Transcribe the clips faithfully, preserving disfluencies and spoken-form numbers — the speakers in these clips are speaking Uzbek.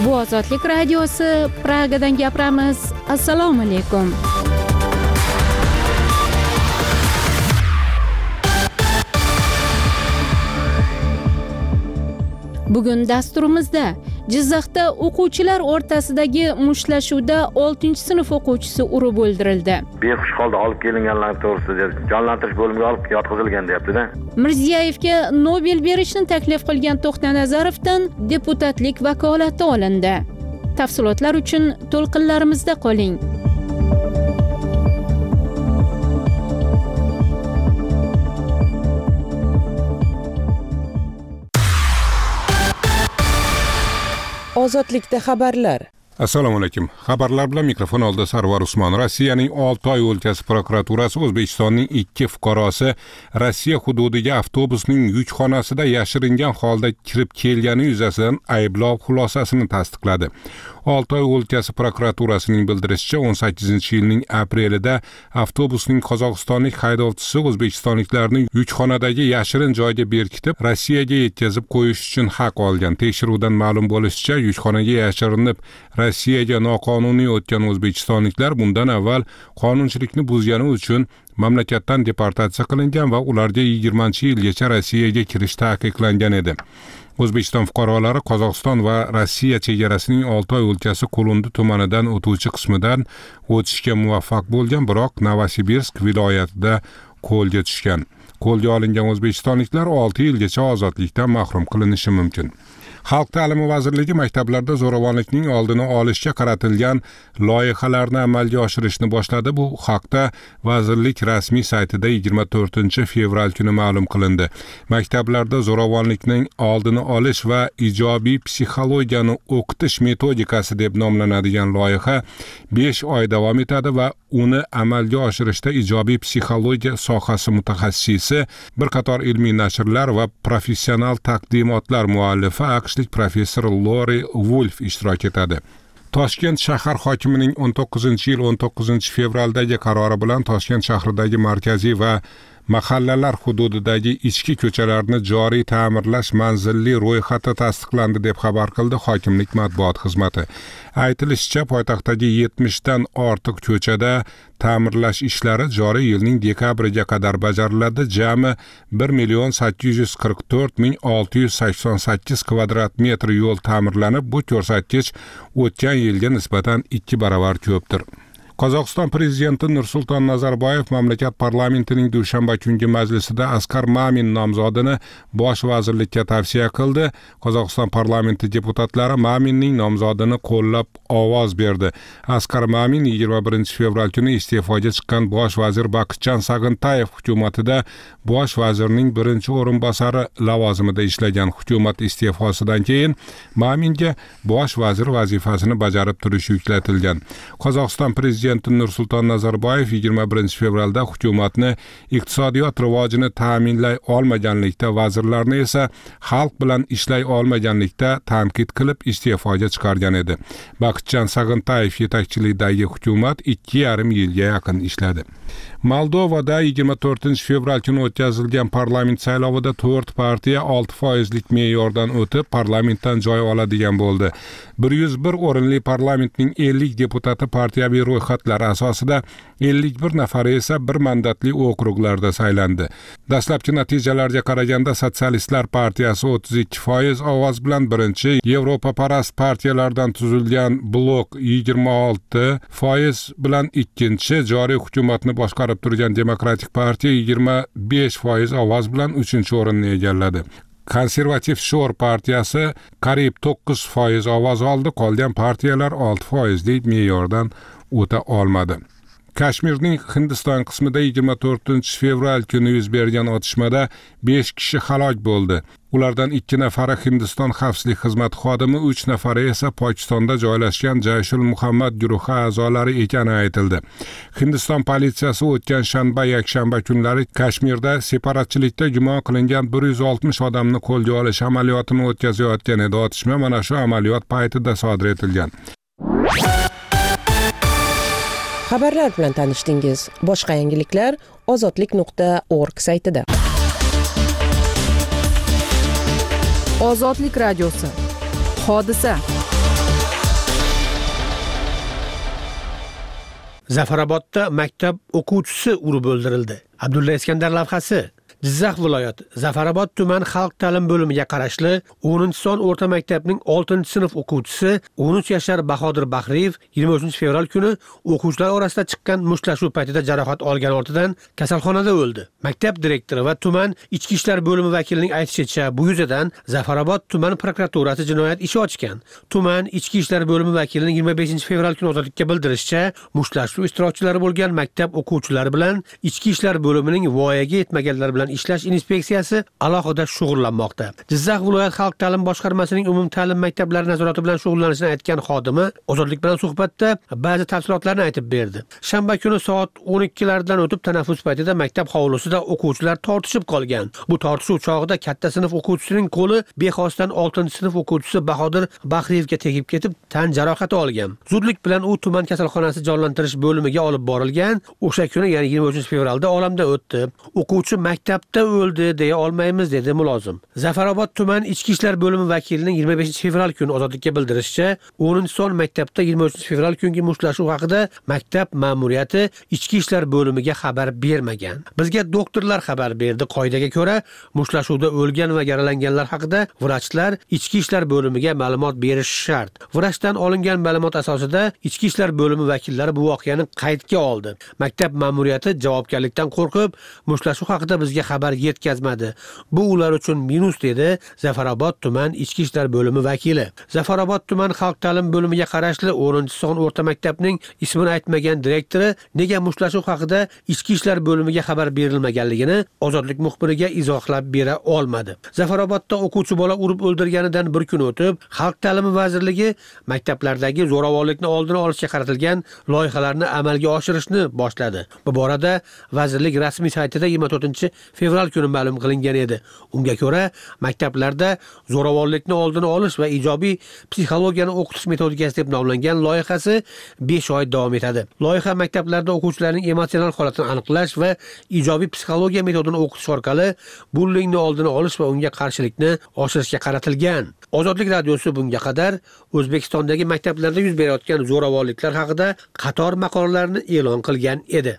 Bu Ozodlik radiosi, Pragadan gapiramiz. Assalomu alaykum. Bugun dasturimizda Jizzaxda o'quvchilar o'rtasidagi mushtlashuvda oltinchi sinf o'quvchisi urib o'ldirildi. Behush holda olib kelinganlar to'g'risida jonlantirish bo'limiga olib yotqizilgan deyapti-da. Mirziyoyevga Nobel berishni taklif qilgan To'xtanazarovdan deputatlik vakolati olindi. Tafsilotlar uchun to'lqinlarimizda qoling. Ozodlikda xabarlar. Assalomu alaykum. Xabarlar bilan mikrofon oldida Sarvar Usmon. Rossiyaning Oltoy o'lkasi prokuraturasi O'zbekistonning ikki fuqarosi Rossiya hududiga avtobusning yukxonasida yashiringan holda kirib kelgani yuzasidan ayblov xulosasini tasdiqladi. Oltoy o'lkasi prokuraturasining bildirishicha, o'n sakkizinchi yilning aprelida avtobusning qozog'istonlik haydovchisi o'zbekistonliklarni yukxonadagi yashirin joyga berkitib, Rossiyaga yetkazib qo'yish uchun haq olgan. Tekshiruvdan ma'lum bo'lishicha, yukxonaga yashirinib Rossiyaga noqonuniy o'tgan o'zbekistonliklar bundan avval qonunchilikni buzgani uchun mamlakatdan deportatsiya qilingan va ularga yigirmanchi yilgacha Rossiyaga kirish taqiqlangan edi. O'zbekiston fuqarolari Qozog'iston va Rossiya chegarasining Oltoy o'lkasi Qulundi tumanidan o'tuvchi qismidan o'tishga muvaffaq bo'lgan, biroq Novosibirsk viloyatida qo'lga tushgan. Qo'lga olingan o'zbekistonliklar olti yilgacha ozodlikdan mahrum qilinishi mumkin. Xalq ta'limi vazirligi maktablarda zo'ravonlikning oldini olishga qaratilgan loyihalarni amalga oshirishni boshladi. Bu haqda vazirlik rasmiy saytida yigirma to'rtinchi fevral kuni ma'lum qilindi. Maktablarda zo'ravonlikning oldini olish va ijobiy psixologiyani o'qitish metodikasi deb nomlanadigan loyiha besh oy davom etadi va uni amalga oshirishda ijobiy psixologiya sohasi mutaxassisi, bir qator ilmiy nashrlar va professional taqdimotlar muallifi aqshlik professor Lori Wolf ishtirok etadi. Toshkent shahar hokimining o'n to'qqizinchi yil o'n to'qqizinchi fevraldagi qarori bilan Toshkent shahridagi markaziy va mahallalar hududidagi ichki ko'chalarni joriy ta'mirlash manzilli ro'yxati tasdiqlandi deb xabar qildi hokimlik matbuot xizmati. Aytilishicha, poytaxtdagi yetmishdan ortiq ko'chada ta'mirlash ishlari joriy yilning dekabriga qadar bajariladi. Jami bir million sakkiz yuz qirq to'rt ming olti yuz sakson sakkiz kvadrat metr yo'l ta'mirlanib, bu ko'rsatkich o'tgan yilga nisbatan ikki baravar ko'pdir. Qozog'iston prezidenti Nursulton Nazarboyev mamlakat parlamentining dushanba kungi majlisida Askar Mamin nomzodini bosh vazirlikka tavsiya qildi. Qozog'iston parlamenti deputatlari Maminning nomzodini qo'llab ovoz berdi. Askar Mamin yigirma birinchi fevral kuni iste'foga chiqqan bosh vazir Bakitjon Sag'intayev hukumatida bosh vazirning birinchi o'rinbosari lavozimida ishlagan. Hukumat iste'fosidan keyin Maminga bosh vazir vazifasini bajarib turish yuklatilgan. Qozog'iston prezidenti Nursulton Nazarboyev yigirma birinchi fevralda hukumatni iqtisodiyot rivojini ta'minlay olmaganlikda, vazirlarni esa xalq bilan ishlay olmaganlikda tanqid qilib iste'foga chiqargan edi. Bakitjon Sag'intayev yetakchiligidagi hukumat ikki yarim yilga yaqin ishladi. Moldovada yigirma to'rtinchi fevral kuni o'tkazilgan parlament saylovida to'rt partiya olti foizlik me'yordan o'tib parlamentdan joy oladigan bo'ldi. bir yuz bir o'rinli parlamentning ellik deputati partiyaviy ro'yxatlar asosida, ellik bir nafari esa bir mandatli okruglarda saylandi. Dastlabki natijalarga qaraganda Sotsialistlar partiyasi o'ttiz ikki foiz ovoz bilan birinchi, Yevropaparast partiyalardan tuzilgan blok yigirma olti foiz bilan ikkinchi, joriy hukumatni boshqarib turgan Demokratik partiya yigirma besh foiz ovoz bilan uchinchi o'rinni egalladi. Konservativ Shor partiyasi qariyb to'qqiz foiz ovoz oldi, qolgan partiyalar olti foizlik me'yordan o'ta olmadi. Kashmirning Hindiston qismida yigirma to'rtinchi fevral kuni yuz bergan otishmada besh kishi halok bo'ldi. Ulardan ikki nafari Hindiston xavfsizlik xizmati xodimi, uch nafari esa Pokistonda joylashgan Jayshul Muhammad guruhi a'zolari ekani aytildi. Hindiston politsiyasi o'tgan shanba, yakshanba kunlari Kashmirda separatchilikda gumon qilingan bir yuz oltmish odamni qo'lga olish amaliyotini o'tkazayotgan edi. Otishma mana shu amaliyot paytida sodir etilgan. Xabarlar bilan tanishdingiz. Boshqa yangiliklar ozodlik nuqta org saytida. Ozodlik radiosi. Hodisa. Zafarobodda maktab o'quvchisi urib o'ldirildi. Abdulla Iskandar lavhasi. Jizzax viloyati Zafarobod tuman xalq ta'lim bo'limiga qarashli o'ninchi son o'rta maktabning oltinchi sinf o'quvchisi o'n uch yashar Bahodir Bahriyev yigirma uchinchi fevral kuni o'quvchilar orasida chiqqan mushtlashuv paytida jarohat olgan ortidan kasalxonada o'ldi. Maktab direktori va tuman ichki ishlar bo'limi vakilining aytishicha, bu yuzadan Zafarobod tuman prokuraturasi jinoyat ishi ochgan. Tuman ichki ishlar bo'limi vakilining yigirma beshinchi fevral kuni ozodlikka bildirishicha, mushtlashuv ishtirokchilari bo'lgan maktab o'quvchilari bilan ichki ishlar bo'limining voyaga yetmaganlar bilan ishlash inspeksiyasi alohida shug'ullanmoqda. Jizzax viloyat xalq ta'lim boshqarmasining umum ta'lim maktablari nazorati bilan shug'ullanishini aytgan xodimi ozodlik bilan suhbatda ba'zi tafsilotlarni aytib berdi. Shanba kuni soat o'n ikkilardan o'tib tanaffus paytida maktab hovlisida o'quvchilar tortishib qolgan. Bu tortishuv chog'ida katta sinf o'quvchisining qo'li bexosdan oltinchi sinf o'quvchisi Bahodir Bahriyevga tegib ketib, tan jarohati olgan. Zudlik bilan u tuman kasalxonasi jonlantirish bo'limiga olib borilgan. O'sha kuni, ya'ni yigirma uchinchi fevralda olamdan o'tdi. O'quvchi maktab o'ldi deya olmaymiz, dedi mulozim. Zafarobod tuman ichki ishlar bo'limi vakilining yigirma beshinchi fevral kuni ozodlikka bildirishicha, o'ninchi son maktabda yigirma uchinchi fevral kungi mushtlashuv haqida maktab ma'muriyati ichki ishlar bo'limiga xabar bermagan. Bizga doktorlar xabar berdi. Qoidaga ko'ra, mushlashuvda o'lgan va yaralanganlar haqida vrachlar ichki ishlar bo'limiga ma'lumot berish shart. Vrachdan olingan ma'lumot asosida ichki ishlar bo'limi vakillari bu voqeani qaydga oldi. Maktab ma'muriyati javobgarlikdan qo'rqib, mushtlashuv haqida bizga xabar yetkazmadi. Bu ular uchun minus, dedi Zafarobod tuman ichki ishlar bo'limi vakili. Zafarobod tuman xalq ta'lim bo'limiga qarashli o'ninchi son o'rta maktabning ismini aytmagan direktori nega mushtlashuv haqida ichki ishlar bo'limiga xabar berilmaganligini ozodlik muxbiriga izohlab bera olmadi. Zafarobodda o'quvchi bola urib o'ldirganidan bir kun o'tib, xalq ta'limi vazirligi maktablardagi zo'ravonlikni oldini olishga qaratilgan loyihalarni amalga oshirishni boshladi. Bu borada vazirlik rasmiy saytida yigirma to'rtinchi fevral kuni ma'lum qilingan edi. Unga ko'ra, maktablarda zo'ravonlikni oldini olish va ijobiy psixologiyani o'qitish metodikasi deb nomlangan loyihasi besh oy davom etadi. Loyiha maktablarda o'quvchilarning emotsional holatini aniqlash va ijobiy psixologiya metodini o'qitish orqali bullingni oldini olish va unga qarshilikni oshirishga qaratilgan. Ozodlik radiosi bunga qadar O'zbekistondagi maktablarda yuz berayotgan zo'ravonliklar haqida qator maqolalarni e'lon qilgan edi.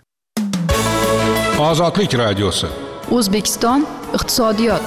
Ozodlik radiosi. O'zbekiston iqtisodiyot.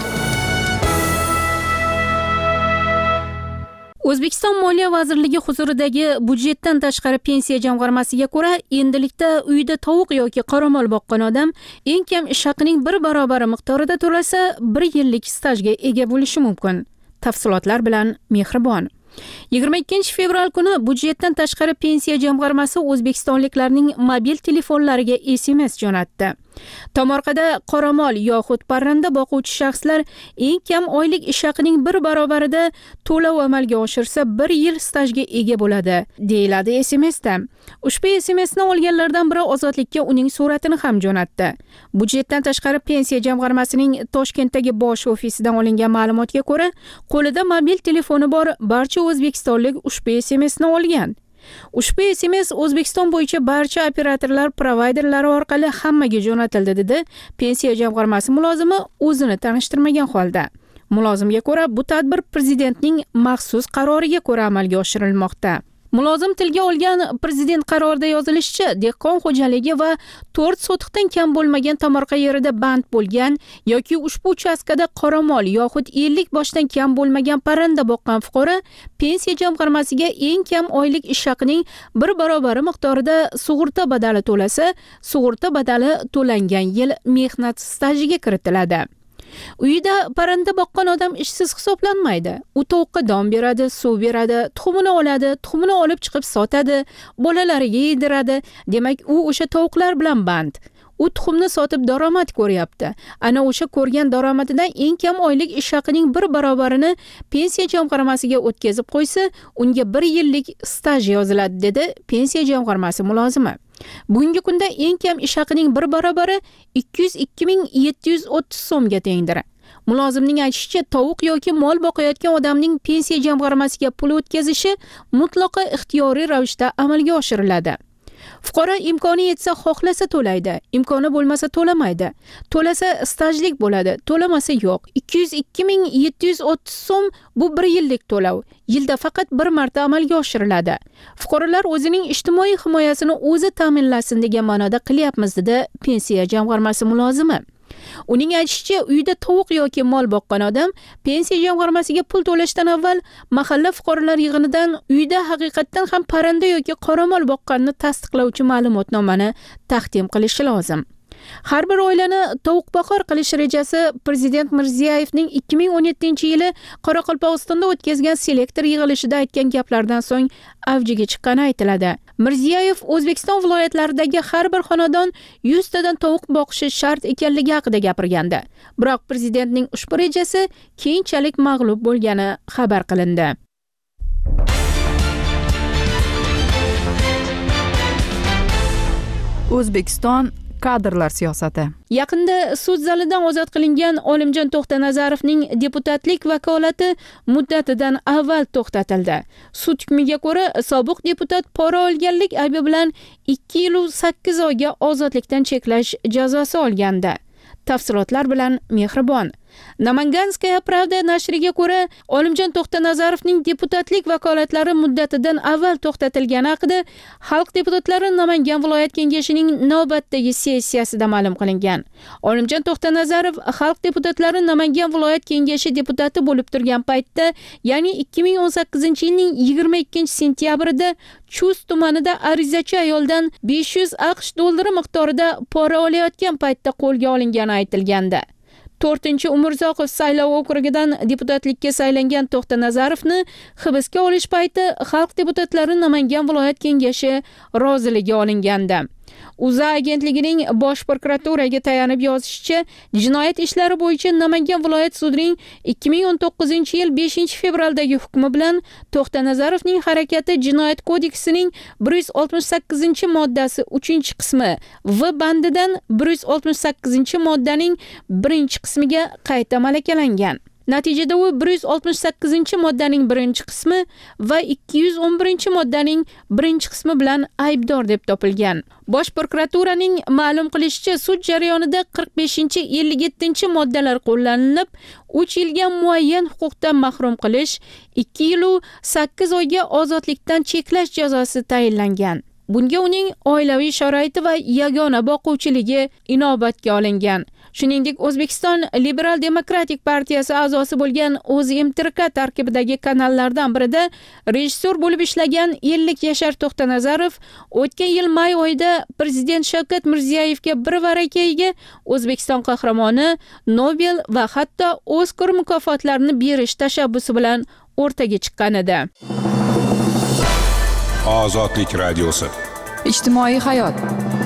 O'zbekiston Moliya vazirligi huzuridagi budjetdan tashqari pensiya jamg'armasiga ko'ra, endilikda uyda tovuq yoki qoramol boqqan odam eng kam ish haqining bir barobari miqdorida to'lasa, bir yillik stajga ega bo'lishi mumkin. Tafsilotlar bilan Mehribon. yigirma ikkinchi fevral kuni budjetdan tashqari pensiya jamg'armasi o'zbekistonliklarning mobil telefonlariga S M S jo'natdi. Tomorqada qoramol yoxud parranda boquvchi shaxslar eng kam oylik ish haqining bir barobarida to'lov amalga oshirsa bir yil stajga ega bo'ladi, deyiladi S M S da. Ushbu S M Sni olganlardan biri Ozodlikka uning suratini ham jo'natdi. Budjetdan tashqari pensiya jamg'armasining Toshkentdagi bosh ofisidan olingan ma'lumotga ko'ra, qo'lida mobil telefoni bor barcha o'zbekistonlik ushbu S M Sni olgan. Ushbu S M S O'zbekiston bo'yicha barcha operatorlar provayderlari orqali hammaga jo'natildi, dedi pensiya jamg'armasi mulozimi o'zini tanishtirmagan holda. Mulozimga ko'ra, bu tadbir prezidentning maxsus qaroriga ko'ra amalga oshirilmoqda. Mulozim tilga olgan prezident qarorida yozilishicha, dehqon xo'jaligi va to'rt sotiqdan kam bo'lmagan tomorqa yerida band bo'lgan yoki ushbu uchastkada qoramol yoxud ellik boshdan kam bo'lmagan parranda boqqan fuqaro pensiya jamg'armasiga eng kam oylik ish haqining bir barobari miqdorida sug'urta badali to'lasa, sug'urta badali to'langan yil mehnat stajiga kiritiladi. Uyida parranda boqqan odam ishsiz hisoblanmaydi. U tovuqqa don beradi, suv beradi, tuxumini oladi, tuxumini olib chiqib sotadi, bolalariga yediradi. Demak, u o'sha tovuqlar bilan band. U tuxumni sotib daromad ko'ryapti. Ana o'sha ko'rgan daromadidan eng kam oylik ish haqining bir barobarini pensiya jamg'armasiga o'tkazib qo'ysa, unga bir yillik staj yoziladi, dedi pensiya jamg'armasi mulozimi. Bugungi kunda eng kam ish haqining bir barobari ikki yuz ikki ming yetti yuz o'ttiz so'mga tengdir. Mulozimning aytishicha, tovuq yoki mol boqayotgan odamning pensiya jamg'armasiga pul o'tkazishi mutlaqo ixtiyoriy ravishda amalga oshiriladi. Fuqaro imkoni yetsa xohlasa to'laydi, imkoni bo'lmasa to'lamaydi. To'lasa stajlik bo'ladi, to'lamasa yo'q. ikki yuz ikki ming yetti yuz o'ttiz so'm bu bir yillik to'lov. Yilda faqat bir marta amalga oshiriladi. Fuqarolar o'zining ijtimoiy himoyasini o'zi ta'minlasin degan ma'noda qilyapmiz dedi pensiya jamg'armasi mulozimi. Uning aytishicha, uyda tovuq yoki mol boqqan odam pensiya jamg'armasiga pul to'lashdan avval mahalla fuqarolar yig'inidan uyda haqiqatan ham parranda yoki qoramol boqqanini tasdiqlovchi ma'lumotnomani taqdim qilishi lozim. Har bir oilani tovuqboqar qilish rejasi Prezident Mirziyoyevning ikki ming o'n yettinchi yili Qoraqalpog'istonda o'tkazgan selektor yig'ilishida aytgan gaplardan so'ng avjiga chiqqani aytiladi. Mirziyoyev O'zbekiston viloyatlaridagi har bir xonadon yuz tadan tovuq boqishi shart ekanligi haqida gapirgandi. Biroq prezidentning ushbu rejasi keyinchalik mag'lub bo'lgani xabar qilindi. O'zbekiston kadrlar siyosati. Yaqinda sud zalidan ozod qilingan Olimjon To'xtanazarovning deputatlik vakolati muddatidan avval to'xtatildi. Sud hukmiga ko'ra sobiq deputat pora olganlik aybi bilan ikki yil sakkiz oyga ozodlikdan cheklash jazosi olgandi. Tafsilotlar bilan Mehribon. Namanganskaya Pravda nashriga ko'ra, Olimjon To'xtanazarovning deputatlik vakolatlari muddatidan avval to'xtatilgani haqida Xalq deputatlari Namangan viloyat kengashining navbatdagi sessiyasida ma'lum qilingan. Olimjon To'xtanazarov Xalq deputatlari Namangan viloyat kengashi deputati bo'lib turgan paytda, ya'ni ikki ming o'n sakkizinchi yilning yigirma ikkinchi sentyabrida Chust tumanida arizachi ayoldan besh yuz aqsh dollari miqdorida pora olayotgan paytda qo'lga olingani aytilgandi. to'rtinchi Umurzoqov saylov okrugidan deputatlikka saylangan To'xtanazarovni hibsga olish payti Xalq deputatlari Namangan viloyat kengashi roziligi olingandi. UZA agentligining bosh prokuraturaga tayanib yozishicha, jinoyat ishlari bo'yicha Namangan viloyat sudining ikki ming o'n to'qqizinchi yil beshinchi fevraldagi hukmi bilan To'xtanazarovning harakati Jinoyat kodeksining bir yuz oltmish sakkizinchi moddasi uchinchi qismi V bandidan bir yuz oltmish sakkizinchi moddaning birinchi qismiga qayta malakalangan. Natijada u bir yuz oltmish sakkizinchi moddaning birinchi qismi va ikki yuz o'n birinchi moddaning birinchi qismi bilan aybdor deb topilgan. Bosh prokuraturaning ma'lum qilishicha, sud jarayonida qirq beshinchi ellik yettinchi moddalar qo'llanilib, uch yilga muayyan huquqdan mahrum qilish, ikki yil sakkiz oyga ozodlikdan cheklash jazosi tayinlangan. Bunga uning oilaviy sharoiti va yagona boquvchiligi inobatga olingan. Shuningdek, O'zbekiston Liberal Demokratik partiyasi a'zosi bo'lgan O'zMTRK tarkibidagi kanallardan birida rejissyor bo'lib ishlagan ellik yashar To'xtanazarov o'tgan yil may oyida Prezident Shavkat Mirziyoyevga bir varakayiga O'zbekiston qahramoni, Nobel va hatto Oskar mukofotlarini berish tashabbusi bilan o'rtaga chiqqan edi. Ozodlik radiosi. Ijtimoiy hayot.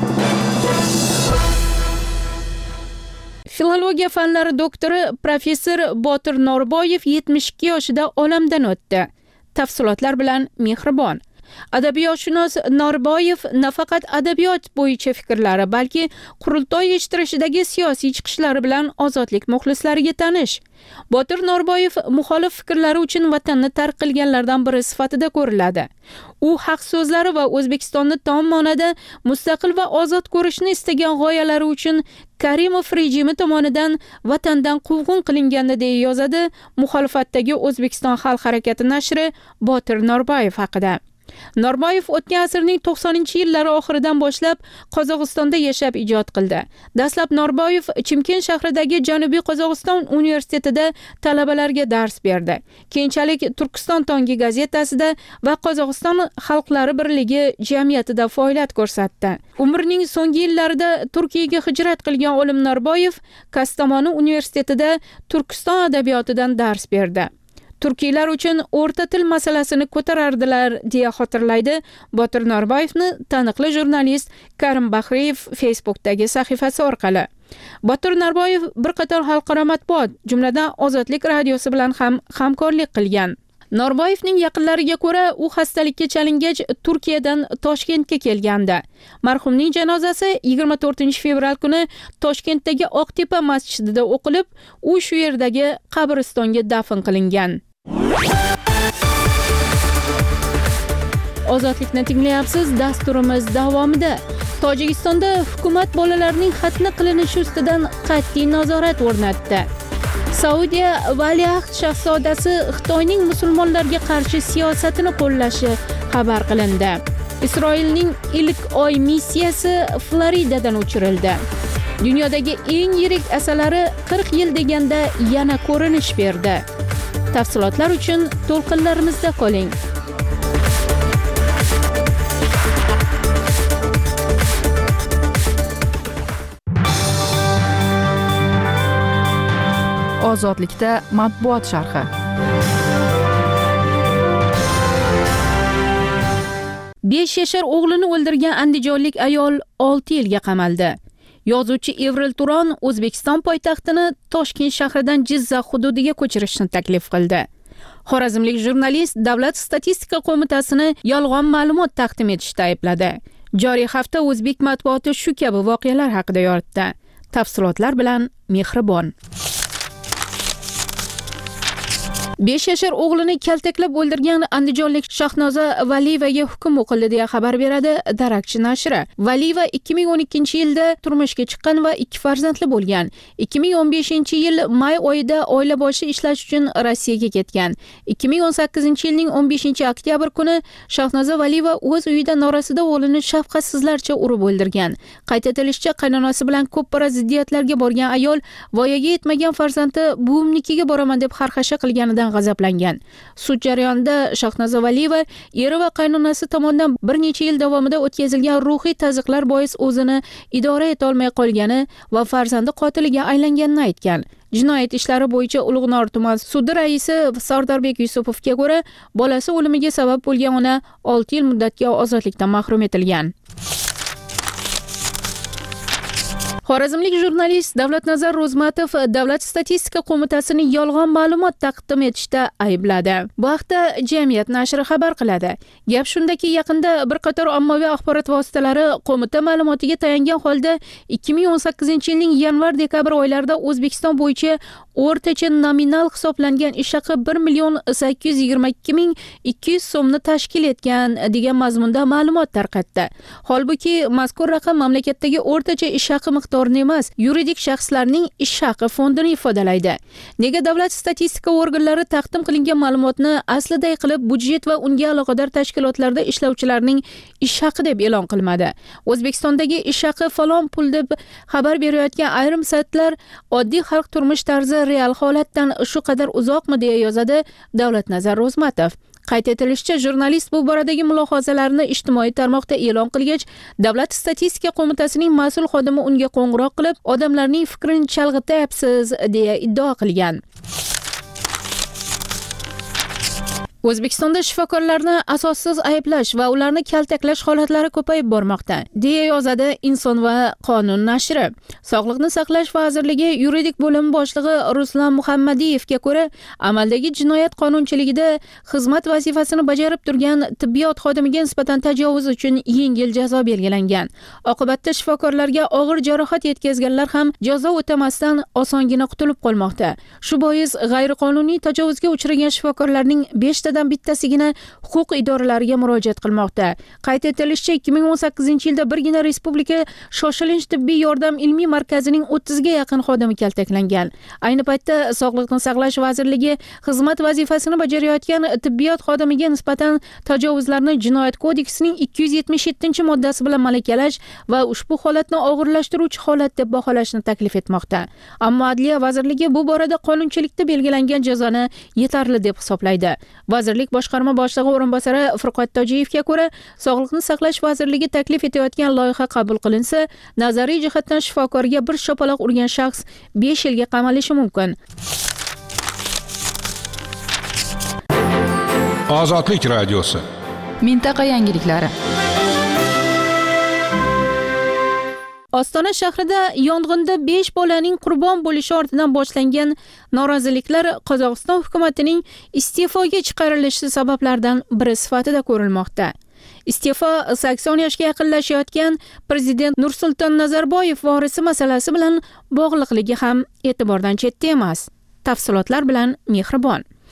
Filologiya fanlari doktori professor Botir Norboyev yetmish ikki yoshida olamdan o'tdi. Tafsilotlar bilan Mehribon. Adabiyotshunos Norboyev nafaqat adabiyot bo'yicha fikrlari, balki qurultoy yig'ishtirishidagi siyosiy chiqishlari bilan ozodlik muxlislariga tanish. Botir Norboyev muxolif fikrlari uchun vatanni tark qilganlardan biri sifatida ko'riladi. U haq so'zlari va O'zbekistonni tom ma'noda mustaqil va ozod ko'rishni istagan g'oyalari uchun Karimov rejimi tomonidan vatandan quvg'in qilingandi deya yozadi muxolifatdagi O'zbekiston xalq harakati nashri Botir Norboyev haqida. Norboyev o'tgan asrning to'qsoninchi yillari oxiridan boshlab Qozog'istonda yashab ijod qildi. Dastlab Norboyev Chimkent shahridagi Janubiy Qozog'iston universitetida talabalarga dars berdi. Keyinchalik Turkiston Tongi gazetasida va Qozog'iston xalqlari birligi jamiyatida faoliyat ko'rsatdi. Umrining so'nggi yillarida Turkiyaga hijrat qilgan olim Norboyev Kastamonu universitetida Turkiston adabiyotidan dars berdi. Turkiylar uchun o'rta til masalasini ko'tarardilar deya xotirlaydi Botir Norboyevni taniqli jurnalist Karim Bahriyev Facebookdagi sahifasi orqali. Botir Norboyev bir qator xalqaro matbuot, jumladan Ozodlik radiosi bilan ham hamkorlik qilgan. Norboyevning yaqinlariga ko'ra, u xastalikka chalingach Turkiyadan Toshkentga kelgandi. Marhumning janozasi yigirma to'rtinchi fevral kuni Toshkentdagi Oqtepa masjidida o'qilib, u shu yerdagi qabristonga dafn qilingan. Ozodlikni tinglayapsiz. Dasturimiz davomida Tojikistonda hukumat bolalarning xatna qilinishi ustidan qat'iy nazorat o'rnatdi. Saudiya valiahd shahzodasi Xitoyning musulmonlarga qarshi siyosatini qo'llashi xabar qilindi. Isroilning ilk oy missiyasi Floridadan uchirildi. Dunyodagi eng yirik asalari qirq yil deganda yana ko'rinish berdi. Tafsilotlar uchun to'lqinlarimizda qoling. Ozodlikda matbuot sharhi. besh yashar o'g'lini o'ldirgan andijonlik ayol olti yilga qamaldi. Yozuvchi Evril Turon O'zbekiston poytaxtini Toshkent shahridan Jizzax hududiga ko'chirishni taklif qildi. Xorazmlik jurnalist Davlat statistika qo'mitasini yolg'on ma'lumot taqdim etishda aybladi. Joriy hafta o'zbek matbuoti shu kabi voqealar haqida yoritdi. Tafsilotlar bilan Mehribon. besh yashar o'g'lini kaltaklab o'ldirgan andijonlik Shahnoza Valiyevaga hukm o'qildi deya xabar beradi Darakchi nashri. Valiyeva ikki ming o'n ikkinchi yilda turmushga chiqqan va ikki farzandli bo'lgan. ikki ming o'n beshinchi yil may oyida oila boshi ishlash uchun Rossiyaga ketgan. ikki ming o'n sakkizinchi yilning o'n beshinchi oktyabr kuni Shahnoza Valiyeva o'z uyida norasida o'g'lini shafqatsizlarcha urib o'ldirgan. Qayd etilishicha, qaynonasi bilan ko'p bora ziddiyatlarga borgan ayol voyaga yetmagan farzandi buvimnikiga boraman deb xarxasha qilganidan g'azablangan. Sud jarayonida Shahnoza Valiyeva eri va qaynonasi tomonidan bir necha yil davomida o'tkazilgan ruhiy tazyiqlar bois o'zini idora eta olmay qolgani va farzandi qotiliga aylanganini aytgan. Jinoyat ishlari bo'yicha Ulug'nor tuman sudi raisi Sardorbek Yusupovga ko'ra, bolasi o'limiga sabab bo'lgan ona olti yil muddatga ozodlikdan mahrum etilgan. Xorazmlik jurnalist Davlatnazar Ro'zmatov Davlat statistika qo'mitasini yolg'on ma'lumot taqdim etishda aybladi. Bu haqda Jamiyat nashri xabar qiladi. Gap shundaki, yaqinda bir qator ommaviy axborot vositalari qo'mita ma'lumotiga tayangan holda ikki ming o'n sakkizinchi yilning yanvar-dekabr oylarida O'zbekiston bo'yicha o'rtacha nominal hisoblangan ish haqi bir million sakkiz yuz yigirma ikki ming ikki yuz so'mni tashkil etgan degan mazmunda ma'lumot tarqatdi. Holbuki mazkur raqam mamlakatdagi o'rtacha ish haqi miqdorini emas, yuridik shaxslarning ish haqi fondini ifodalaydi. Nega davlat statistika organlari taqdim qilingan ma'lumotni aslida qilib budjet va unga aloqador tashkilotlarda ishlovchilarning ish haqi deb e'lon qilmadi? O'zbekistondagi ish haqi falon pul deb xabar berayotgan ayrim saytlar oddiy xalq turmush tarzi real holatdan shu qadar uzoqmi deya yozadi Davlatnazar Ro'zmatov. Qayd etilishicha, jurnalist bu boradagi mulohazalarini ijtimoiy tarmoqda e'lon qilgach, Davlat statistika qo'mitasining mas'ul xodimi unga qo'ng'iroq qilib, odamlarning fikrini chalg'ityapsiz deya iddao qilgan. O'zbekistonda shifokorlarni asossiz ayblash va ularni kaltaklash holatlari ko'payib bormoqda, deya yozadi Inson va qonun nashri. Sog'liqni saqlash vazirligi yuridik bo'limi boshlig'i Ruslan Muhammadiyevga ko'ra, amaldagi jinoyat qonunchiligida xizmat vazifasini bajarib turgan tibbiyot xodimiga nisbatan tajovuz uchun yengil jazo belgilangan. Oqibatda shifokorlarga og'ir jarohat yetkazganlar ham jazo o'tamasdan osongina qutulib qolmoqda. Shu bois g'ayriqonuniy tajovuzga uchragan shifokorlarning besh tadan bittasigina huquq idoralariga murojaat qilmoqda. Qayd etilishicha, ikki ming o'n sakkizinchi yilda birgina respublika shoshilinch tibbiy yordam ilmiy markazining o'ttiz ga yaqin xodimi kaltaklangan. Ayni paytda Sog'liqni saqlash vazirligi xizmat vazifasini bajarayotgan tibbiyot xodimiga nisbatan tajovuzlarni Jinoyat kodeksining ikki yuz yetmish yettinchi moddasi bilan malakalash va ushbu holatni og'irlashtiruvchi holat deb baholashni taklif etmoqda. Ammo Adliya vazirligi bu borada qonunchilikda belgilangan jazoni yetarli deb hisoblaydi. Vazirlik boshqarma boshlig'i o'rinbosari Furqat Tojiyevga ko'ra, Sog'liqni saqlash vazirligi taklif etayotgan loyiha qabul qilinsa, nazariy jihatdan shifokorga bir shapaloq urgan shaxs besh yilga qamalishi mumkin. Ozodlik radiosi. Mintaqa yangiliklari. Ostona shahrida yong'inda besh bolaning qurbon bo'lishi ortidan boshlangan noroziliklar Qozog'iston hukumatining iste'foga chiqarilishi sabablaridan biri sifatida ko'rilmoqda. Iste'fo sakson yoshga yaqinlashayotgan prezident Nursulton Nazarboyev vorisi masalasi bilan bog'liqligi ham e'tibordan chetda emas. Tafsilotlar bilan Mehribon.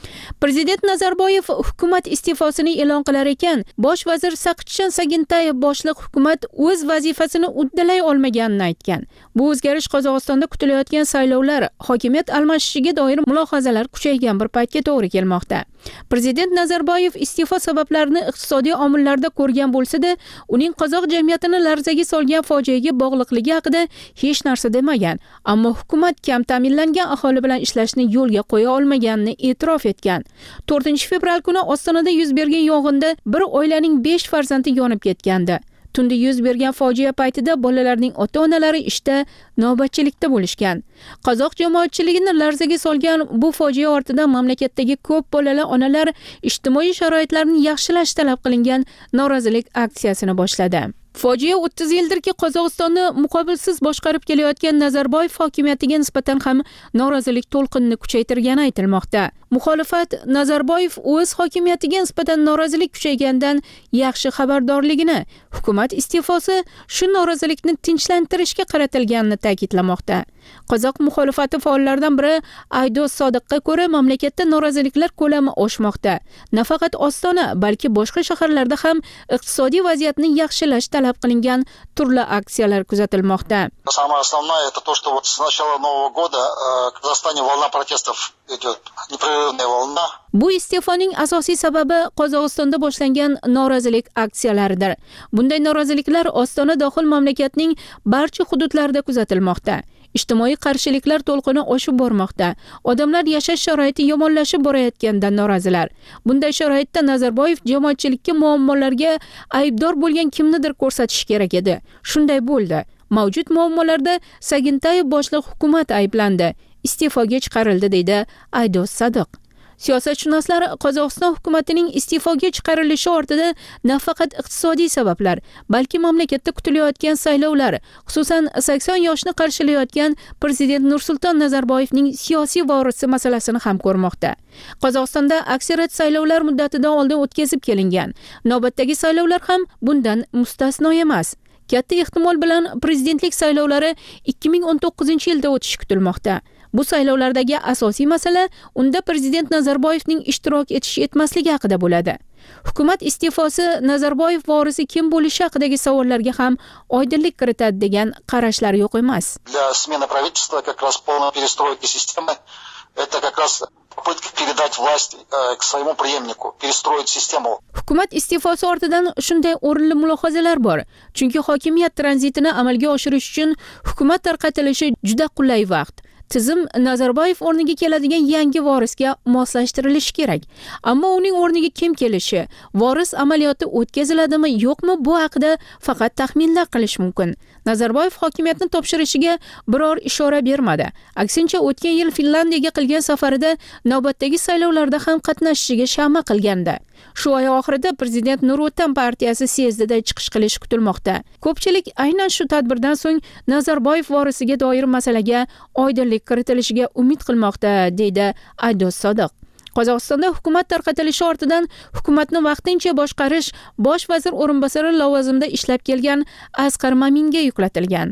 Prezident Nazarboyev hukumat iste'fosini e'lon qilar ekan, bosh vazir Saqchjan Sagintayev boshliq hukumat o'z vazifasini uddalay olmaganini aytgan. Bu o'zgarish Qozog'istonda kutilayotgan saylovlar, hokimiyat almashishiga doir mulohazalar kuchaygan bir paytga to'g'ri kelmoqda. Prezident Nazarboyev iste'fo sabablarini iqtisodiy omillarda ko'rgan bo'lsa-da, uning qozoq jamiyatini larzaga solgan fojiaga bog'liqligi haqida hech narsa demagan, ammo hukumat kam ta'minlangan aholi bilan ishlashni yo'lga qo'ya olmaganini e'tirof etgan. to'rtinchi fevral kuni Ostonada yuz bergan yong'inda bir oilaning besh farzandi yonib ketgandi. Tunda yuz bergan fojia paytida bolalarning ota-onalari ishda navbatchilikda bo'lishgan. Qozoq jamoatchiligini larzaga solgan bu fojia ortidan mamlakatdagi ko'p bolali onalar ijtimoiy sharoitlarni yaxshilash talab qilingan norozilik aksiyasini boshladi. Fojia o'ttiz yildirki Qozog'istonni muqobilsiz boshqarib kelayotgan Nazarboyev hokimiyatiga nisbatan ham norozilik to'lqinini kuchaytirgani aytilmoqda. Muxolifat Nazarboyev o'z hokimiyatiga nisbatan norozilik kuchaygandan yaxshi xabardorligini, hukumat iste'fosi shu norozilikni tinchlantirishga qaratilganini ta'kidlamoqda. Qozoq muxolifati faollaridan biri Aydos Sodiqqa ko'ra, mamlakatda noroziliklar ko'lami oshmoqda. Nafaqat Ostona, balki boshqa shaharlarda ham iqtisodiy vaziyatni yaxshilash talab qilingan turli aksiyalar kuzatilmoqda. Самое основное это то, что вот с начала Нового года в Казахстане волна протестов идет, непрерывная волна. Bu iste'foning asosiy sababi Qozog'istonda boshlangan norozilik aksiyalaridir. Bunday noroziliklar Ostona dohil mamlakatning barcha hududlarida kuzatilmoqda. Ijtimoiy qarshiliklar to'lqini oshib bormoqda. Odamlar yashash sharoiti yomonlashib borayotganidan norozilar. Bunday sharoitda Nazarboyev jamoatchilikka muammolarga aybdor bo'lgan kimnidir ko'rsatish kerak edi. Shunday bo'ldi. Mavjud muammolarda Sagintayev boshliq hukumat ayblandi, iste'foga chiqarildi deydi Aydos Sodiq. Siyosatshunoslar Qozog'iston hukumatining iste'foga chiqarilishi ortida nafaqat iqtisodiy sabablar, balki mamlakatda kutilayotgan saylovlar, xususan sakson yoshni qarshilayotgan prezident Nursulton Nazarboyevning siyosiy vorisi masalasini ham ko'rmoqda. Qozog'istonda aksariyat saylovlar muddatidan oldin o'tkazib kelingan. Navbatdagi saylovlar ham bundan mustasno emas. Katta ehtimol bilan prezidentlik saylovlari ikki ming o'n to'qqizinchi yilda o'tishi kutilmoqda. Bu saylovlardagi asosiy masala unda prezident Nazarboyevning ishtirok etish etmasligi haqida bo'ladi. Hukumat iste'fosi Nazarboyev vorisi kim bo'lishi haqidagi savollarga ham oydinlik kiritadi degan qarashlar yo'q emas. Для смены правительства как раз полной перестройки системы это как раз попытка передать власть к своему преемнику, перестроить систему. Hukumat iste'fosi ortidan shunday o'rinli mulohazalar bor. Chunki hokimiyat tranzitini amalga oshirish uchun hukumat tarqatilishi juda qulay vaqt. Tizim Nazarboyev o'rniga keladigan yangi vorisga moslashtirilishi kerak. Ammo uning o'rniga kim kelishi, voris amaliyoti o'tkaziladimi, yo'qmi, bu haqida faqat taxminlar qilish mumkin. Nazarboyev hokimiyatni topshirishiga biror ishora bermadi. Aksincha, o'tgan yil Finlandiyaga qilgan safarida navbatdagi saylovlarda ham qatnashishiga shama qilgandi. Shu oy oxirida prezident Nur O'tan partiyasi syezdida chiqish qilishi kutilmoqda. Ko'pchilik aynan shu tadbirdan so'ng Nazarboyev vorisiga doir masalaga oydinlik kiritilishiga umid qilmoqda, deydi Aydos Sodiq. Qozog'istonda hukumat tarqatilishi ortidan hukumatni vaqtincha boshqarish bosh vazir o'rinbosari lavozimida ishlab kelgan Asqar Maminga yuklatilgan.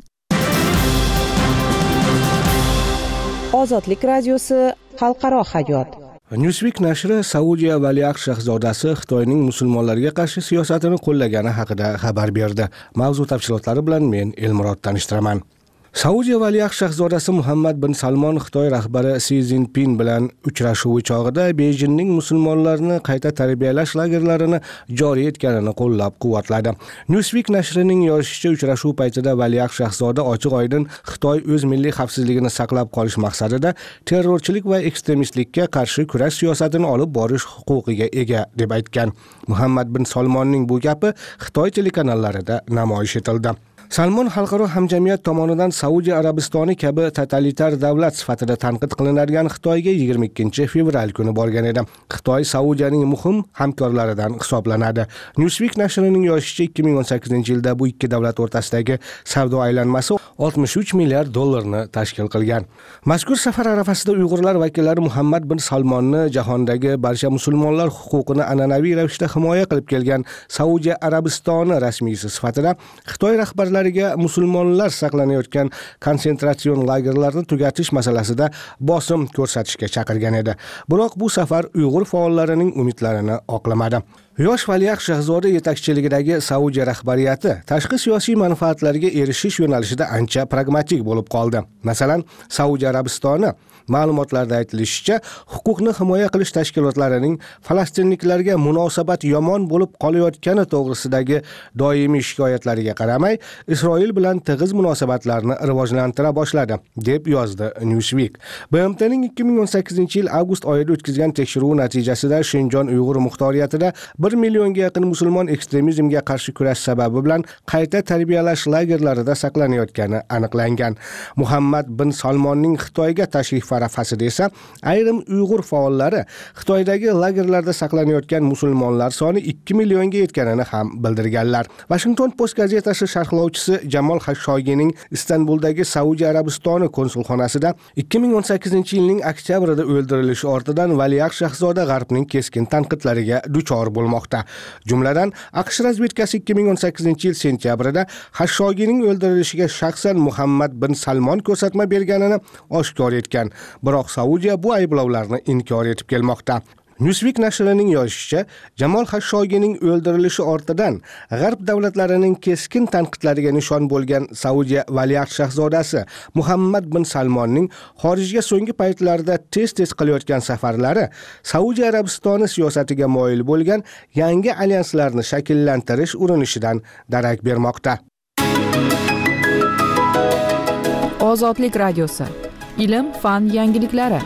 Ozodlik radiosi xalqaro hayot. Newsweek nashri Saudiya valiahd shahzodasi Xitoyning musulmonlarga qarshi siyosatini qo'llagani haqida xabar berdi. Mavzu tafsilotlari bilan men Elmurod tanishtiraman. Saudiya valiahd shahzodasi Muhammad bin Salmon Xitoy rahbari Si Zinpin bilan uchrashuvi chog'ida Beijingning musulmonlarni qayta tarbiyalash lagerlarini joriy etganini qo'llab-quvvatladi. Newsweek nashrining yozishicha, uchrashuv paytida valiahd shahzoda ochiq-oydin Xitoy o'z milliy xavfsizligini saqlab qolish maqsadida terrorchilik va ekstremistlikka qarshi kurash siyosatini olib borish huquqiga ega deb aytgan. Muhammad bin Salmonning bu gapi Xitoy telekanallarida namoyish etildi. Salmon xalqaro hamjamiyat tomonidan Saudiya Arabistoni kabi totalitar davlat sifatida tanqid qilinadigan Xitoyga yigirma ikkinchi fevral kuni borgan edi. Xitoy Saudiyaning muhim hamkorlaridan hisoblanadi. Newsweek nashrining yozishicha, ikki ming o'n sakkizinchi yilda bu ikki davlat o'rtasidagi savdo aylanmasi oltmish uch milliard dollarni tashkil qilgan. Mazkur safar arafasida Uyg'urlar vakillari Muhammad bin Salmonni jahondagi barcha musulmonlar huquqini an'anaviy ravishda himoya qilib kelgan Saudiya Arabistoni rasmiysi sifatida Xitoy rahbarlari liderlariga musulmonlar saqlanayotgan konsentratsiyon lagerlarini tugatish masalasida bosim ko'rsatishga chaqirgan edi. Biroq bu safar Uyg'ur faollarining umidlarini oqlamadi. Yosh valiahd shahzoda yetakchiligidagi Saudiya rahbariyati tashqi siyosiy manfaatlarga erishish yo'nalishida ancha pragmatik bo'lib qoldi. Masalan, Saudiya Arabistoni ma'lumotlarda aytilishicha, huquqni himoya qilish tashkilotlarining falastinliklarga munosabat yomon bo'lib qolayotgani to'g'risidagi doimiy shikoyatlariga qaramay, Isroil bilan tig'iz munosabatlarni rivojlantira boshladi, deb yozdi Newsweek. B M T'ning ikki ming o'n sakkizinchi yil avgust oyida o'tkazgan tekshiruv natijasida Shinjon Uyg'ur muxtoriyatida bir millionga yaqin musulmon ekstremizmga qarshi kurash sababi bilan qayta tarbiyalash lagerlarida saqlanayotgani aniqlangan. Muhammad bin Salmonning Xitoyga tashrif arafasida esa ayrim Uyg'ur faollari Xitoydagi lagerlarda saqlanayotgan musulmonlar soni ikki millionga yetganini ham bildirganlar. Washington Post gazetasi sharhlovchisi Jamol Xashogiyning Istanbuldagi Saudiya Arabistoni konsulxonasida ikki ming o'n sakkizinchi yilning oktyabrida o'ldirilishi ortidan valiahd shahzoda G'arbning keskin tanqidlariga duchor bo'lmoqda. Jumladan, AQSh razvedkasi ikki ming o'n sakkizinchi yil sentyabrida Xashogiyning o'ldirilishiga shaxsan Muhammad bin Salmon ko'rsatma berganini oshkor etgan. Biroq Saudiya bu ayblovlarni inkor etib kelmoqda. Newsweek nashrining yozishicha, Jamol Xashogiyning o'ldirilishi ortidan G'arb davlatlarining keskin tanqidlariga nishon bo'lgan Saudiya valiahd shahzodasi Muhammad bin Salmonning xorijga so'nggi paytlarda tez-tez qilayotgan safarlari Saudiya Arabistoni siyosatiga moyil bo'lgan yangi alyanslarni shakllantirish urinishidan darak bermoqda. Ozodlik radiosi. Ilm, fan yangiliklari.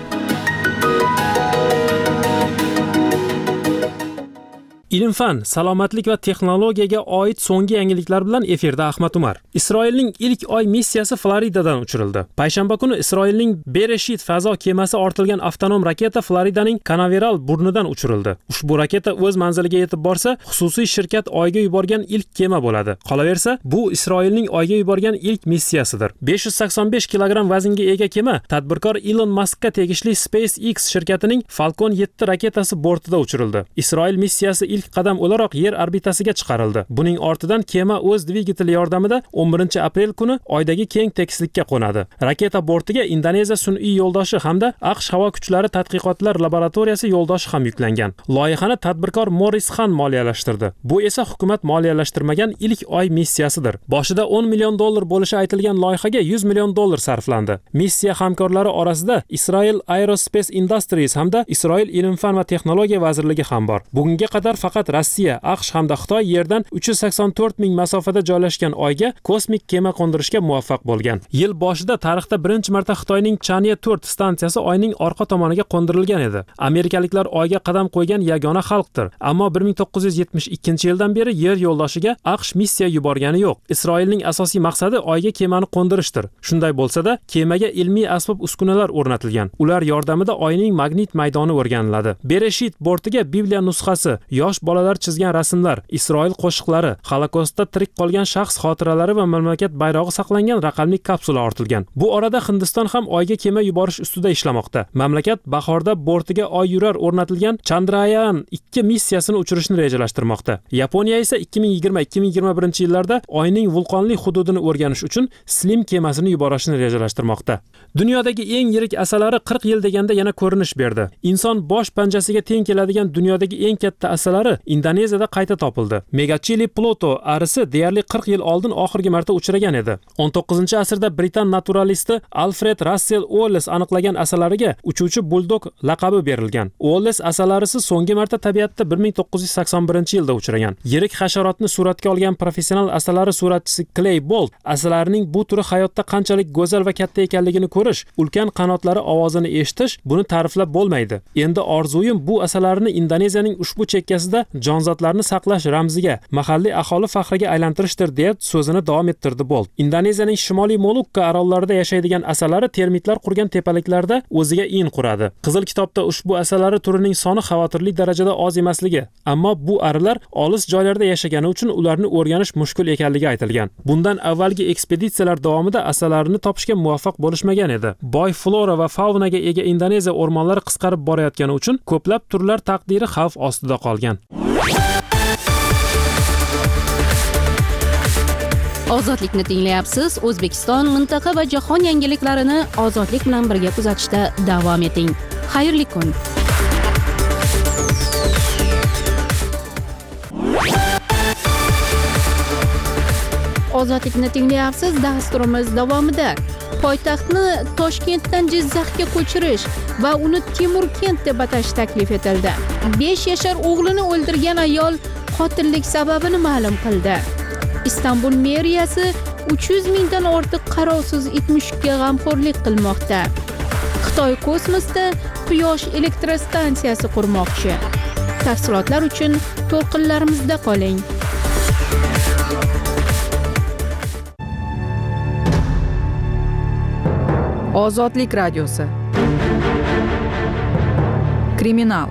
Ilm-fan, salomatlik va texnologiyaga oid so'nggi yangiliklar bilan efirda Ahmad Umar. Isroilning ilk oy missiyasi Floridadan uchirildi. Payshanba kuni Isroilning Bereshit fazo kemasi ortilgan avtonom raketa Floridaning Kanaveral burnidan uchirildi. Ushbu raketa o'z manziliga yetib borsa, xususiy shirkat Oyga yuborgan ilk kema bo'ladi. Qolaversa, bu Isroilning Oyga yuborgan ilk missiyasidir. besh yuz sakson besh kilogramm vaznga ega kema tadbirkor Elon Muskka tegishli SpaceX shirkatining Falcon yetti raketasi bortida uchirildi. Isroil missiyasi ilk qadam o'laroq yer orbitasiga chiqarildi. Buning ortidan kema o'z dvigateli yordamida o'n birinchi aprel kuni Oydagi keng tekislikka qo'nadi. Raketa bortiga Indoneziya sun'iy yo'ldoshi hamda AQSh havo kuchlari tadqiqotlar laboratoriyasi yo'ldoshi ham yuklangan. Loyihani tadbirkor Morris Khan moliyalashtirdi. Bu esa hukumat moliyalashtirmagan ilk oy missiyasidir. Boshida o'n million dollar bo'lishi aytilgan loyihaga yuz million dollar sarflandi. Missiya hamkorlari orasida Israel Aerospace Industries hamda Isroil ilm-fan va texnologiya vazirligi ham bor. Bugunga qadar faqat Rossiya, AQSh hamda Xitoy yerdan uch yuz sakson to'rt ming masofada joylashgan Oyga kosmik kema qo'ndirishga muvaffaq bo'lgan. Yil boshida tarixda birinchi marta Xitoyning Chanye to'rt stansiyasi Oyning orqa tomoniga qo'ndirilgan edi. Amerikaliklar Oyga qadam qo'ygan yagona xalqdir, ammo bir ming to'qqiz yuz yetmish ikkinchi yildan beri yer yo'ldoshiga AQSh missiya yuborgani yo'q. Isroilning asosiy maqsadi Oyga kemani qo'ndirishdir. Shunday bo'lsa-da, kemaga ilmiy asbob-uskunalar o'rnatilgan. Ular yordamida Oyning magnit maydoni o'rganiladi. Bereshit bortiga Bibliya nusxasi, yosh bolalar chizgan rasmlar, Isroil qo'shiqlari, Holokostda tirik qolgan shaxs xotiralari va mamlakat bayrog'i saqlangan raqamli kapsula ortilgan. Bu orada Hindiston ham Oyga kema yuborish ustida ishlamoqda. Mamlakat bahorda bortiga Oy yurar o'rnatilgan Chandrayaan ikki missiyasini uchirishni rejalashtirmoqda. Yaponiya esa ikki ming yigirma ikki ming yigirma birinchi yillarda Oyning vulqonli hududini o'rganish uchun Slim kemasini yuborishni rejalashtirmoqda. Dunyodagi eng yirik asalari qirq yil deganda yana ko'rinish berdi. Inson bosh panjasiga teng keladigan dunyodagi eng katta asalari Indoneziyada qayta topildi. Megachili Pluto arisi deyarli qirq yil oldin oxirgi marta uchragan edi. o'n to'qqizinchi asrda Britan naturalisti Alfred Russell Wallace aniqlagan asalariga uchuvchi buldog laqabi berilgan. Wallace asalarisi so'nggi marta tabiatda bir ming to'qqiz yuz sakson birinchi yilda uchragan. Yirik hasharotni suratga olgan professional asalari suratchisi Clay Bolt asalarining bu turi hayotda qanchalik go'zal va katta ekanligini ko'rish, ulkan qanotlari ovozini eshitish buni ta'riflab bo'lmaydi. Endi orzuyim bu asalarni Indoneziyaning ushbu chekkasida jonzotlarni saqlash ramziga, mahalliy aholi faxriga aylantirishdir, deya so'zini davom ettirdi Bolt. Indoneziyaning Shimoliy Molukka orollarida yashaydigan asalari termitlar qurgan tepaliklarda o'ziga in quradi. Qizil kitobda ushbu asalari turining soni xavotirli darajada oz emasligi, ammo bu arilar olis joylarda yashagani uchun ularni o'rganish mushkul ekanligi aytilgan. Bundan avvalgi ekspeditsiyalar davomida asalarini topishga muvaffaq bo'lishmagan edi. Boy flora va faunaga ega Indoneziya o'rmonlari qisqarib borayotgani uchun ko'plab turlar taqdiri xavf ostida qolgan. Ozodlikni tinglayapsiz. O'zbekiston, mintaqa va jahon yangiliklarini ozodlik bilan birga kuzatishda davom eting. Xayrli kun. Ozodlikni tinglayapsiz. Dasturimiz davomida poytaxtni Toshkentdan Jizzaxga ko'chirish va uni Temurkent deb atash taklif etildi. besh yashar o'g'lini o'ldirgan ayol qotillik sababini ma'lum qildi. Istanbul meriyasi uch yuz mingdan ortiq qarovsiz itmushukka g'amxo'rlik qilmoqda. Xitoy kosmosda quyosh elektrostansiyasi qurmoqchi. Tafsilotlar uchun to'lqinlarimizda qoling. Ozodlik radiosi. Kriminal.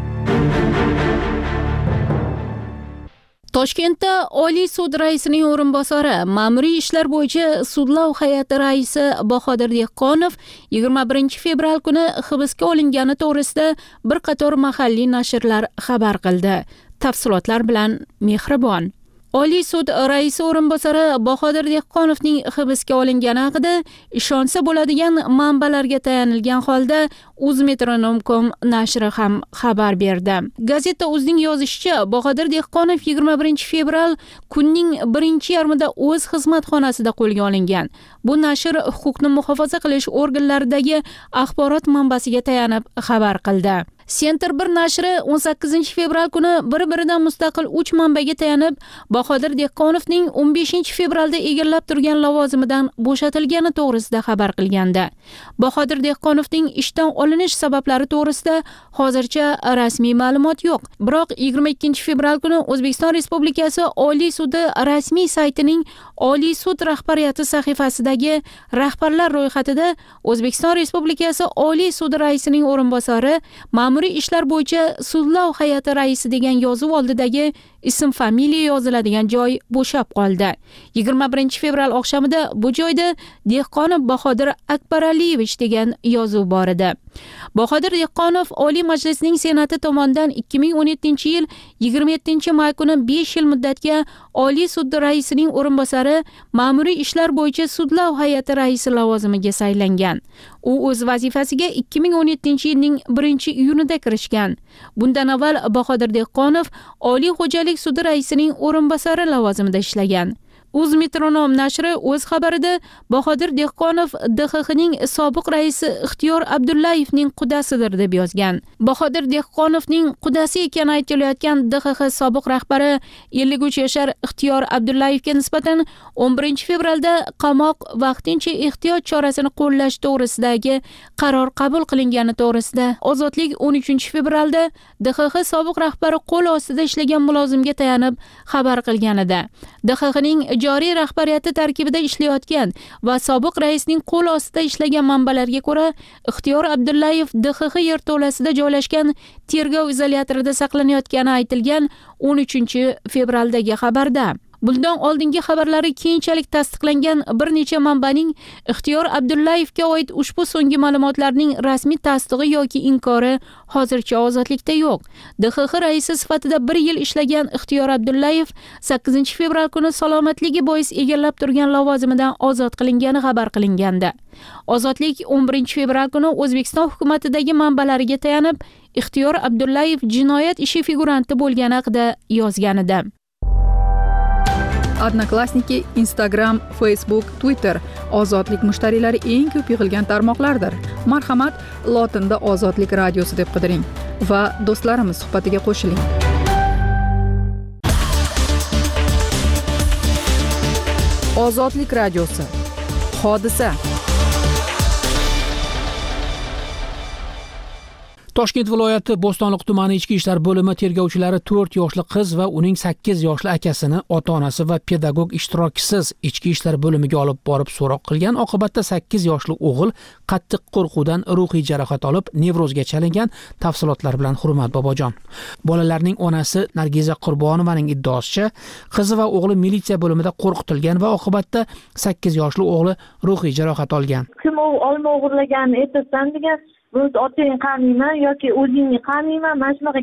Toshkentda Oliy sud raisining o'rinbosari, ma'muriy ishlar bo'yicha sudlov hay'ati raisi Bahodir Dehqonov yigirma birinchi fevral kuni hibsga olingani to'g'risida bir qator mahalliy nashrlar xabar qildi. Tafsilotlar bilan Mehribon. Oliy sud raisi o'rinbosari Bahodir Dehqonovning hibsga olingani haqida ishonsa bo'ladigan manbalarga tayanilgan holda Uzmetronom dot com nashri ham xabar berdi. Gazeta o'zining yozishicha, Bahodir Dehqonov yigirma birinchi fevral kunning birinchi yarmida o'z xizmatxonasida qo'lga olingan. Bu nashr huquqni muhofaza qilish organlaridagi axborot manbasiga tayanib xabar qildi. Center bir nashri o'n sakkizinchi fevral kuni bir-biridan mustaqil uch manbaga tayanib, Bahodir Dehqonovning o'n beshinchi fevralda egallab turgan lavozimidan bo'shatilgani to'g'risida xabar qilgandi. Bahodir Dehqonovning ishdan olinish sabablari to'g'risida hozircha rasmiy ma'lumot yo'q. Biroq yigirma ikkinchi fevral kuni O'zbekiston Respublikasi Oliy sudi rasmiy saytining Oliy sud rahbariyati sahifasidagi rahbarlar ro'yxatida O'zbekiston Respublikasi Oliy sudi raisining o'rinbosari, ma'muriy ishlar bo'yicha sudlov hay'ati raisi degan yozuv oldidagi ism familiya yoziladigan joy bo'shab qoldi. yigirma birinchi fevral oqshomida bu joyda Dehqonov Bahodir Akbaraliyevich degan yozuv bor edi. Bahodir Dehqonov Oliy Majlisning Senati tomonidan ikki ming o'n yettinchi yil yigirma yettinchi may kuni besh yil muddatga Oliy sud raisining o'rinbosari, ma'muriy ishlar bo'yicha sudlov hay'ati raisi lavozimiga saylangan. U o'z vazifasiga ikki ming o'n yettinchi yilning birinchi iyunida kirishgan. Bundan avval Bahodir Dehqonov Oliy xo'jalik sudi raisining o'rinbosari lavozimida ishlagan. Uzmetronom nashri o'z xabarida Bahodir Dehqonov D X Xning sobiq raisi Ixtiyor Abdullayevning qudasidir deb yozgan. Bahodir Dehqonovning qudasi ekani aytilayotgan D X X sobiq rahbari ellik uch yashar Ixtiyor Abdullayevga nisbatan o'n birinchi fevralda qamoq vaqtincha ehtiyot chorasini qo'llash to'g'risidagi qaror qabul qilingani to'g'risida Ozodlik o'n uchinchi fevralda D X X sobiq rahbari qo'l ostida ishlagan mulozimga tayanib xabar qilgan edi. D X Xning joriy rahbariyati tarkibida ishlayotgan va sobiq raisning qo'l ostida ishlagan manbalarga ko'ra, Ixtiyor Abdullayev D X X yerto'lasida joylashgan tergov izolyatorida saqlanayotgani aytilgan o'n uchinchi fevraldagi xabarda. Bundan oldingi xabarlari keyinchalik tasdiqlangan bir necha manbaning Ixtiyor Abdullayevga oid ushbu so'nggi ma'lumotlarning rasmiy tasdig'i yoki inkori hozircha ozodlikda yo'q. D X X raisi sifatida bir yil ishlagan Ixtiyor Abdullayev sakkizinchi fevral kuni salomatligi bois egallab turgan lavozimidan ozod qilingani xabar qilingandi. Ozodlik o'n birinchi fevral kuni O'zbekiston hukumatidagi manbalariga tayanib, Ixtiyor Abdullayev jinoyat ishi figuranti bo'lgani haqida yozgan edi. Odnoklassniki, Instagram, Facebook, Twitter ozodlik mushtariylari eng ko'p yig'ilgan tarmoqlardir. Marhamat, lotinda Ozodlik radiosi deb qidiring va do'stlarimiz suhbatiga qo'shiling. Ozodlik radiosi. Hodisa. Toshkent viloyati Bo'stonliq tumani ichki ishlar bo'limi tergovchilari to'rt yoshli qiz va uning sakkiz yoshli akasini ota-onasi va pedagog ishtirokisiz ichki ishlar bo'limiga olib borib so'roq qilgan. Oqibatda sakkiz yoshli o'g'il qattiq qo'rquvdan ruhiy jarohat olib, nevrozga chalingan. Tafsilotlar bilan Hurmat Bobojon. Bolalarning onasi Nargiza Qurbonovaning iddaosicha, qizi va o'g'li militsiya bo'limida qo'rqitilgan va oqibatda sakkiz yoshli o'g'li ruhiy jarohat olgan. Kim u olma o'g'irlaganini aytasan degan, "Biz otang qaniyman yoki o'zingni qaniyman?" mana shunaqa gap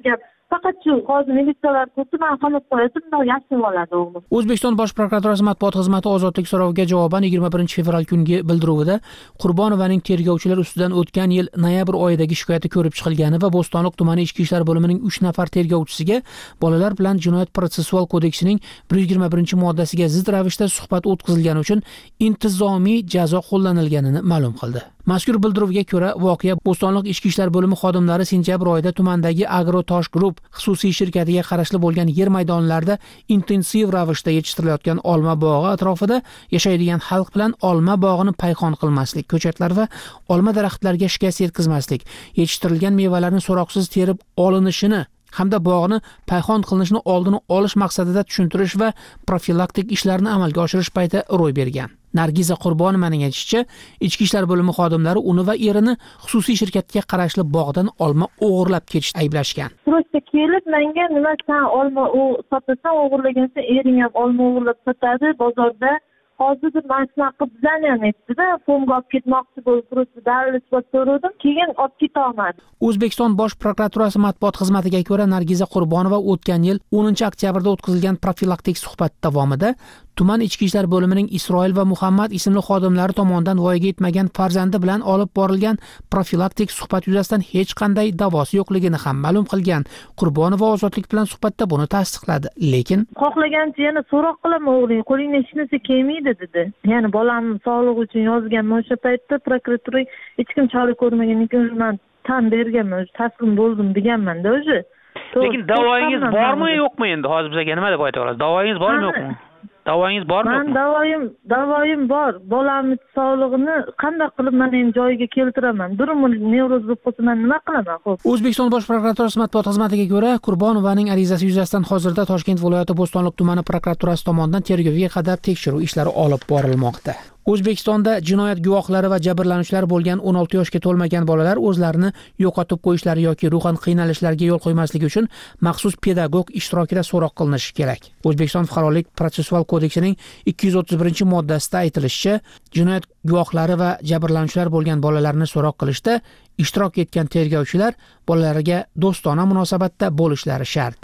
faqat shu hozir militsiyalar turibdi, man qamab qo'ydim, bundoq yashinib oladi o'g'lim. O'zbekiston Bosh prokuraturasi matbuot xizmati ozodlik so'roviga javoban yigirma birinchi fevral kungi bildiruvida Qurbonovaning tergovchilar ustidan o'tgan yil noyabr oyidagi shikoyati ko'rib chiqilgani va Bo'stonliq tumani ichki ishlar bo'limining uch nafar tergovchisiga bolalar bilan jinoyat protsessual kodeksining bir yuz yigirma birinchi moddasiga zid ravishda suhbat o'tkazilgani uchun intizomiy jazo qo'llanilganini ma'lum qildi. Mazkur bildiruvga ko'ra, voqea Bo'stonliq ichki ishlar bo'limi xodimlari sentyabr oyida tumandagi Agrotosh Group xususiy shirkatiga qarashli bo'lgan yer maydonlarida intensiv ravishda yetishtirilayotgan olma bog'i atrofida yashaydigan xalq bilan olma bog'ini payhon qilmaslik, ko'chatlar va olma daraxtlariga shikast yetkazmaslik, yetishtirilgan mevalarni so'roqsiz terib olinishini hamda bog'ni payhon qilinishini oldini olish maqsadida tushuntirish va profilaktik ishlarni amalga oshirish payti ro'y bergan. Nargiza Qurbonovaning aytishicha, ichki ishlar bo'limi xodimlari uni va erini xususiy shirkatga qarashli bog'dan olma o'g'irlab ketishda ayblashgan. Prosta kelib menga nima sen olma sotasan, o'g'irlagansan, ering ham olma o'g'irlab sotadi bozorda. Hozir men shunaqa bizani ham aytdi-da, fonga olib ketmoqchi bo'lib, prosta dalil isbot so'radim, keyin olib keta olmadi. O'zbekiston Bosh prokuraturasi matbuot xizmatiga ko'ra, Nargiza Qurbonova o'tgan yil o'ninchi oktyabrda o'tkazilgan profilaktik suhbat davomida tuman ichki ishlar bo'limining Isroil va Muhammad ismli xodimlari tomonidan voyaga yetmagan farzandi bilan olib borilgan profilaktik suhbat yuzasidan hech qanday da'vosi yo'qligini ham ma'lum qilgan. Qurbonova ozodlik bilan suhbatda buni tasdiqladi, lekin xohlagancha yana so'roq qilaman o'g'ling, qo'lingdan hech narsa kelmaydi dedi. Ya'ni bolamni sog'lig'i uchun yozganman o'sha paytda, prokuratura hech kim chora ko'rmagandan keyin men tan berganman, taslim bo'ldim deganman-da o'zi. Lekin da'voyingiz bormi yo'qmi endi? Hozir bizga nima deb ayta olasiz? Da'voyingiz bormi yo'qmi? Da'voyingiz bormi? Men da'voyim, da'voyim bor. Bolamni sog'lig'ini qanday qilib men endi joyiga keltiraman? Durumi nevroz bo'lib qolsa men nima qilaman, xo'p? O'zbekiston Bosh prokuraturasi matbuot xizmatiga ko'ra, Qurbonovaning arizasi yuzasidan hozirda Toshkent viloyati Bo'stonliq tumani prokuraturasi tomonidan tergovga qadar tekshiruv ishlari olib borilmoqda. O'zbekistonda jinoyat guvohlari va jabrlanuvchilar bo'lgan o'n olti yoshga to'lmagan bolalar o'zlarini yo'qotib qo'yishlari yoki ruhan qiynalishlariga yo'l qo'ymasligi uchun maxsus pedagog ishtirokida so'roq qilinishi kerak. O'zbekiston fuqarolik protsessual kodeksining ikki yuz o'ttiz birinchi moddasida aytilishicha, jinoyat guvohlari va jabrlanuvchilar bo'lgan bolalarni so'roq qilishda ishtirok etgan tergovchilar bolalariga do'stona munosabatda bo'lishlari shart.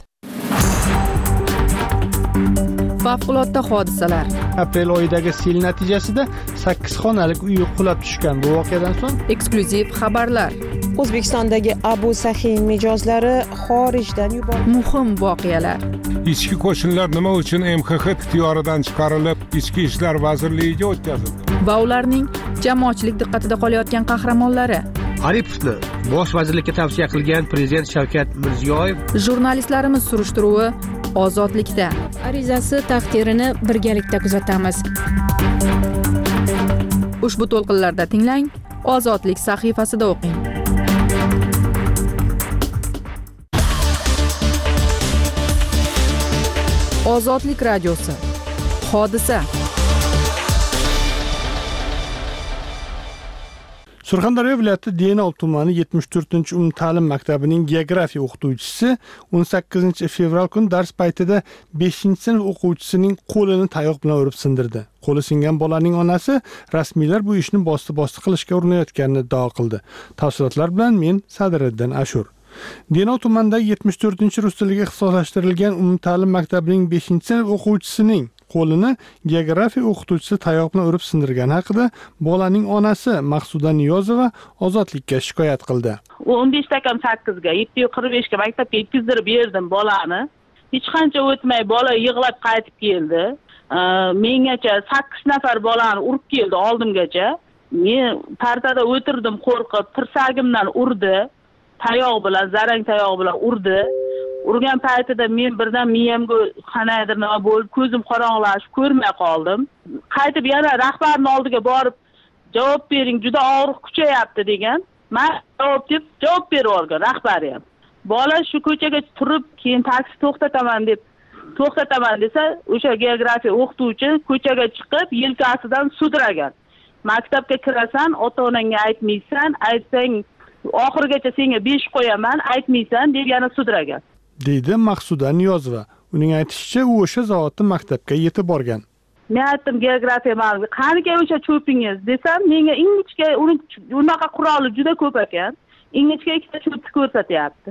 Favqulodda hodisalar. Aprel oyidagi sel natijasida sakkiz xonalik uy qulab tushgan. Bu voqeadan so'ng eksklyuziv xabarlar. O'zbekistondagi Abu Sahin mijozlari xorijdan yuborildi. Muhim voqealar. Ichki qo'shinlar nima uchun M X X ixtiyoridan chiqarilib, Ichki ishlar vazirligiga o'tkazildi? Va ularning jamoatchilik diqqatida qolayotgan qahramonlari. Aripovni bosh vazirlikka tavsiya qilgan prezident Shavkat Mirziyoyev. Jurnalistlarimiz surishtiruvi ozodlikda. Arizasi taqdirini birgalikda kuzatamiz. Ushbu to'lqinlarda tinglang, Ozodlik sahifasida o'qing. Ozodlik radiosi. Hodisa. Surxondaryo viloyati Denov tumani yetmish to'rtinchi umumta'lim maktabining geografiya o'qituvchisi o'n sakkizinchi fevral kuni dars paytida beshinchi sinf o'quvchisining qo'lini tayoq bilan urib sindirdi. Qo'li singan bolaning onasi rasmiylar bu ishni bosti-bosti qilishga urinayotganini iddao qildi. Tafsilotlar bilan men Sadiriddin Ashur. Denov tumanidagi yetmish to'rtinchi rus tiliga ixtisoslashtirilgan umumta'lim maktabining beshinchi sinf o'quvchisining qo'lini geografiya o'qituvchisi tayoq bilan urib sindirgani haqida bolaning onasi Maqsuda Niyozova Ozodlikka shikoyat qildi. o'n besh takam sakkizga, yetti qirq beshga maktabga yetkazdirib berdim bolani. Hech qancha o'tmay bola yig'lab qaytib keldi. Mengacha sakkiz nafar bolani urib keldi oldimgacha. Men partada o'tirdim qo'rqib, tirsagimdan urdi. Tayoq bilan, zarang tayoq bilan urdi. Urgan paytida men birdan miyamga qanaydir nima bo'lib, ko'zim qorong'ilashib, ko'rmay qoldim. Qaytib yana rahbarning oldiga borib, javob bering, juda og'riq kuchayapti degan. Men javob deb javob berib olgan rahbari ham. Bola shu ko'chaga turib, keyin taksi to'xtataman deb to'xtataman desa, o'sha geografiya o'qituvchi ko'chaga chiqib, yelkasidan sudragan. Maktabga kirasan, ota-onangga aytmaysan, aytsang oxirigacha senga besh qo'yaman, aytmaysan deb yana sudragan. Deydi Maqsuda Niyozova. Uning aytishicha, u o'sha zavodni maktabga yetib borgan. Men aytdim geografiya ma'lumoti, qaniga o'sha cho'pingiz desam, menga ingichka, uning unaqa quroli juda ko'p ekan. Ingichka ikkita cho'pni ko'rsatyapti.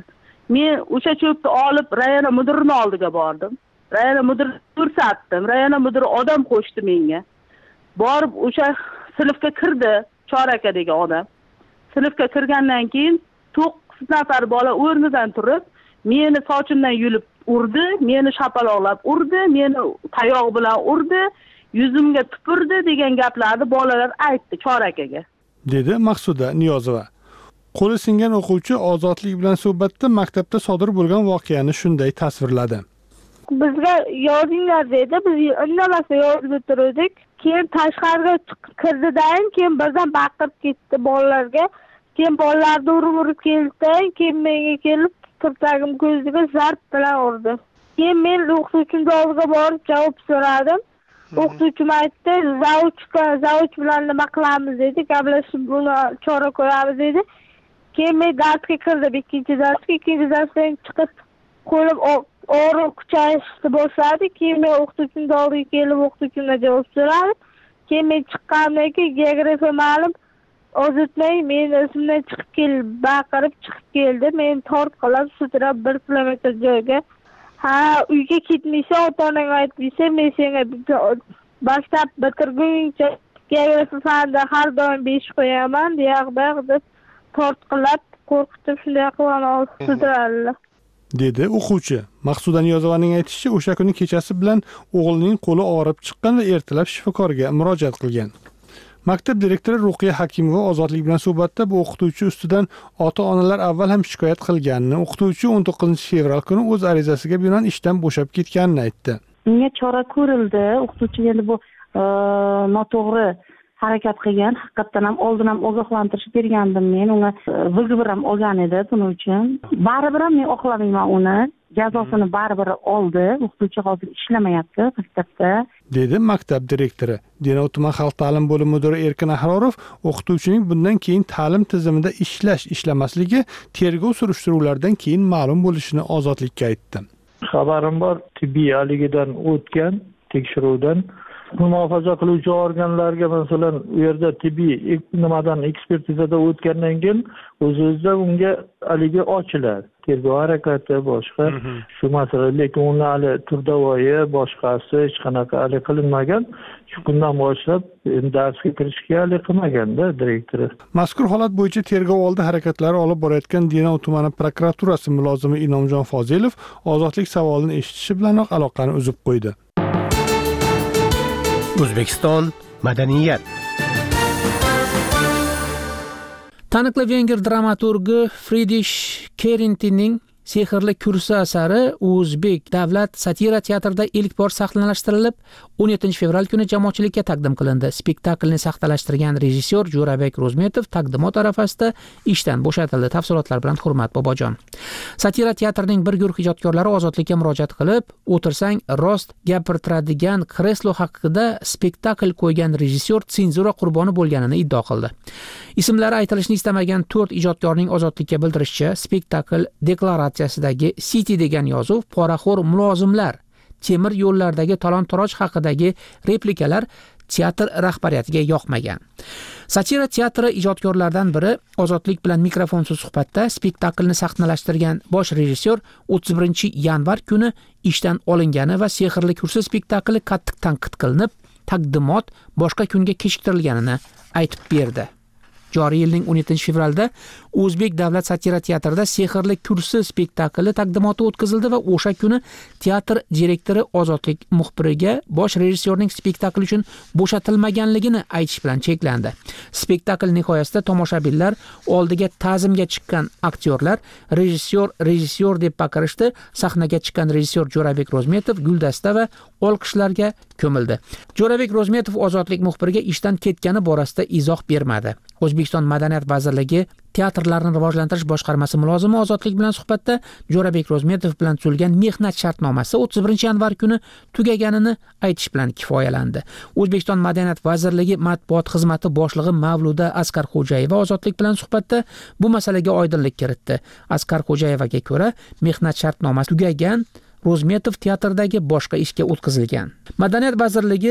Men o'sha cho'pni olib rayona mudirini oldiga bordim. Rayona mudirini ko'rsatdim. Rayona mudiri odam qo'shdi menga. Borib o'sha sinfga kirdi, Choraka degan odam. Sinfga kirgandan keyin to'qqiz nafar bola o'rnidan turib, meni sochimdan yulib urdi, meni shapaloqlab urdi, meni tayoq bilan urdi, yuzimga tupurdi degan gaplarni bolalar aytdi Chorakaga. Dedi Maqsuda Niyozova. Qo'li singan o'quvchi Ozodlik bilan suhbatda maktabda sodir bo'lgan voqeani shunday tasvirladi. Bizga yozinglar dedi, biz indamasdan yozib o'tirdik. Keyin tashqariga chiqib kirdidan keyin birdan baqirib ketdi bolalarga. Keyin bolalarni urib-urib keldi, keyin menga kelib kirtagim ko'ziga zarb bilan urdi. Keyin men o'qituvchimning oldiga borib javob so'radim. O'qituvchim aytdi, "Zavchga, zavch bilan nima qilamiz?" dedi. "Gaplashib buni chora ko'ramiz" dedi. Keyin men darsga kirdim, ikkinchi darsga, ikkinchi darsdan chiqib qo'lim og'riq kuchayishni boshladi. Keyin men o'qituvchimning oldiga kelib o'qituvchimdan javob so'radim. Keyin men chiqqandan keyin geografiya ma'lum oz o'tmay meni ismimdan chiqib kelib, baqirib chiqib keldi. Men tortqilab sudrab bir kilometr joyga, "Ha, uyga ketmaysan, ota-onang aytmaysa, men senga maktab bitirguncha geografiya fanidan har doim besh qo'yaman" deyapman deb tortqilab, qo'rqitib shunday qilib sudradilar. Dedi o'quvchi. Maqsuda Niyozovaning aytishicha, o'sha kuni kechasi bilan o'g'lining qo'li og'rib chiqqan va ertalab shifokorga murojaat qilgan. Maktab direktori Ruqiya Hakimova Ozodlik bilan suhbatda bu o'qituvchi ustidan ota-onalar avval ham shikoyat qilganini, o'qituvchi o'n to'qqizinchi fevral kuni o'z arizasiga binoan ishdan bo'shab ketganini aytdi. Unga chora ko'rildi. O'qituvchi endi bu noto'g'ri harakat qilgan. Haqiqatan ham oldin ham ogohlantirish bergandim men. Unga vig'ibir ham olgan edi buning uchun. Baribir ham men oqlamayman uni. Jazosini baribir oldi. O'qituvchi hozir ishlamayapti maktabda. Dedi maktab direktori. Denov tuman xalq ta'lim bo'limi mudiri Erkin Ahrorov o'qituvchining bundan keyin ta'lim tizimida ishlash ishlamasligi tergov surishtiruvlaridan keyin ma'lum bo'lishini Ozodlikka aytdi. Xabarim bor, tibbiy aligidan o'tgan tekshiruvdan muhofaza qiluvchi organlarga masalan u yerda tibbiy nimadan ekspertizada o'tgandan keyin o'z-o'zida unga haligi ochiladi. Tergov harakati boshqa shu masala, lekin uni hali turdavoyi boshqasi hech qanaqa hali qilinmagan. Shu kundan boshlab darsga kirishga hali qilmaganda direktori. Mazkur holat bo'yicha tergov oldi harakatlari olib borayotgan Denov tumani prokuraturasi mulozimi Inomjon Fozilov Ozodlik savolini eshitishi bilanoq aloqani uzib qo'ydi. O'zbekiston madaniyat. Taniqli venger dramaturgi Friedrich Kerintining Sehrli kursi asari O'zbek davlat satira teatrida ilk bor sahnalashtirilib, o'n yettinchi fevral kuni jamoatchilikka taqdim qilindi. Spektaklni sahnalashtirgan rejissyor Jo'rabek Ro'zmetov taqdimot arafasida ishdan bo'shatildi. Tafsilotlar bilan Hurmat Bobojon. Satira teatrining bir guruh ijodkorlari Ozodlikka murojaat qilib, o'tirsang rost gapirtiradigan kreslo haqida spektakl qo'ygan rejissyor senzura qurboni bo'lganini iddao qildi. Ismlari aytilishni istamagan to'rt ijodkorning Ozodlikka bildirishicha, spektakl deklaratsiyasidagi City degan yozuv poraxo'r mulozimlar, temir yo'llardagi talon-toroj haqidagi replikalar teatr rahbariyatiga yoqmagan. Satira teatri ijodkorlaridan biri Ozodlik bilan mikrofonsiz suhbatda spektaklni sahnalashtirgan bosh rejissyor o'ttiz birinchi yanvar kuni ishdan olingani va Sehrli kursi spektakli qattiq tanqid qilinib, taqdimot boshqa kunga kechiktirilganini aytib berdi. Joriy yilning o'n yettinchi fevralda O'zbek davlat satira teatrida Sehrli kursi spektakli taqdimoti o'tkazildi va o'sha kuni teatr direktori Ozodlik muxbiriga bosh rejissyorning spektakl uchun bo'shatilmaganligini aytish bilan cheklandi. Spektakl nihoyasida tomoshabinlar oldiga ta'zimga chiqqan aktyorlar rejissyor rejissyor deb baqirishdi. Sahnaga chiqqan rejissyor Jo'rabek Ro'zmetov guldasta va olqishlarga ko'mildi. Jo'rabek Ro'zmetov Ozodlik muxbiriga ishdan ketgani borasida izoh bermadi. O'zbekiston Madaniyat vazirligi teatrlarni rivojlantirish boshqarmasi mulozimi Ozodlik bilan suhbatda Jo'rabek Ro'zmetov bilan tuzilgan mehnat shartnomasi o'ttiz birinchi yanvar kuni tugaganini aytish bilan kifoyalandi. O'zbekiston Madaniyat vazirligi matbuot xizmati boshlig'i Mavluda Askarxo'jayeva Ozodlik bilan suhbatda bu masalaga oydinlik kiritdi. Askarxo'jayevaga ko'ra, mehnat shartnomasi tugagan, Ro'zmetov teatrdagi boshqa ishga o'tkazilgan. Madaniyat vazirligi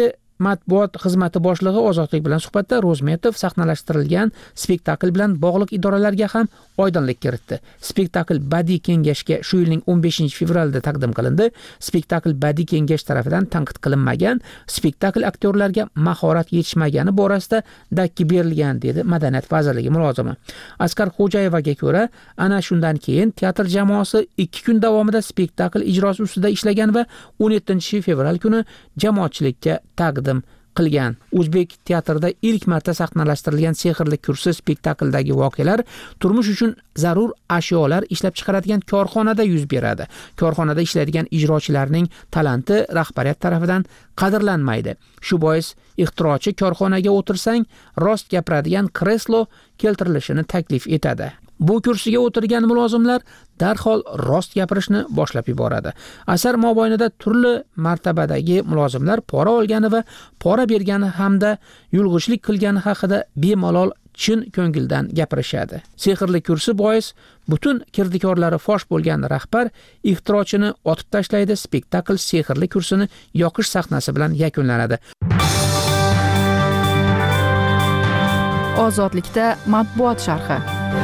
matbuot xizmati boshlig'i Ozodlik bilan suhbatda Rozmetov sahnalashtirilgan spektakl bilan bog'liq idoralarga ham oydinlik kiritdi. Spektakl badiiy kengashga shu yilning o'n beshinchi fevralida taqdim qilindi. Spektakl badiiy kengash tarafidan tanqid qilinmagan, spektakl aktyorlarga mahorat yetishmagani borasida dakki berilgan, dedi Madaniyat vazirligi mulozimi. Askar Xo'jayevaga ko'ra, ana shundan keyin teatr jamoasi ikki kun davomida spektakl ijrosi ustida ishlagan va o'n yettinchi fevral kuni jamoatchilikka taqdim qilgan. O'zbek teatrida ilk marta sahnalashtirilgan Sehrli kursi spektakldagi voqealar turmush uchun zarur ashyolar ishlab chiqaradigan korxonada yuz beradi. Korxonada ishlaydigan ijrochilarning talanti rahbariyat tarafidan qadrlanmaydi. Shu bois ixtirochi korxonaga o'tirsang, rost gapiradigan kreslo keltirilishini taklif etadi. Bu kursiga o'tirgan mulozimlar darhol rost gapirishni boshlab yuboradi. Asar mobaynida turli martabadagi mulozimlar pora olgani va pora bergani hamda yulg'ishlik qilgani haqida bemalol chin ko'ngildan gapirishadi. Sehrli kursi bois butun kirdikorlari fosh bo'lgan rahbar ixtirochini otib tashlaydi. Spektakl Sehrli kursini yoqish sahnasi bilan yakunlanadi. Ozodlikda matbuot sharhi.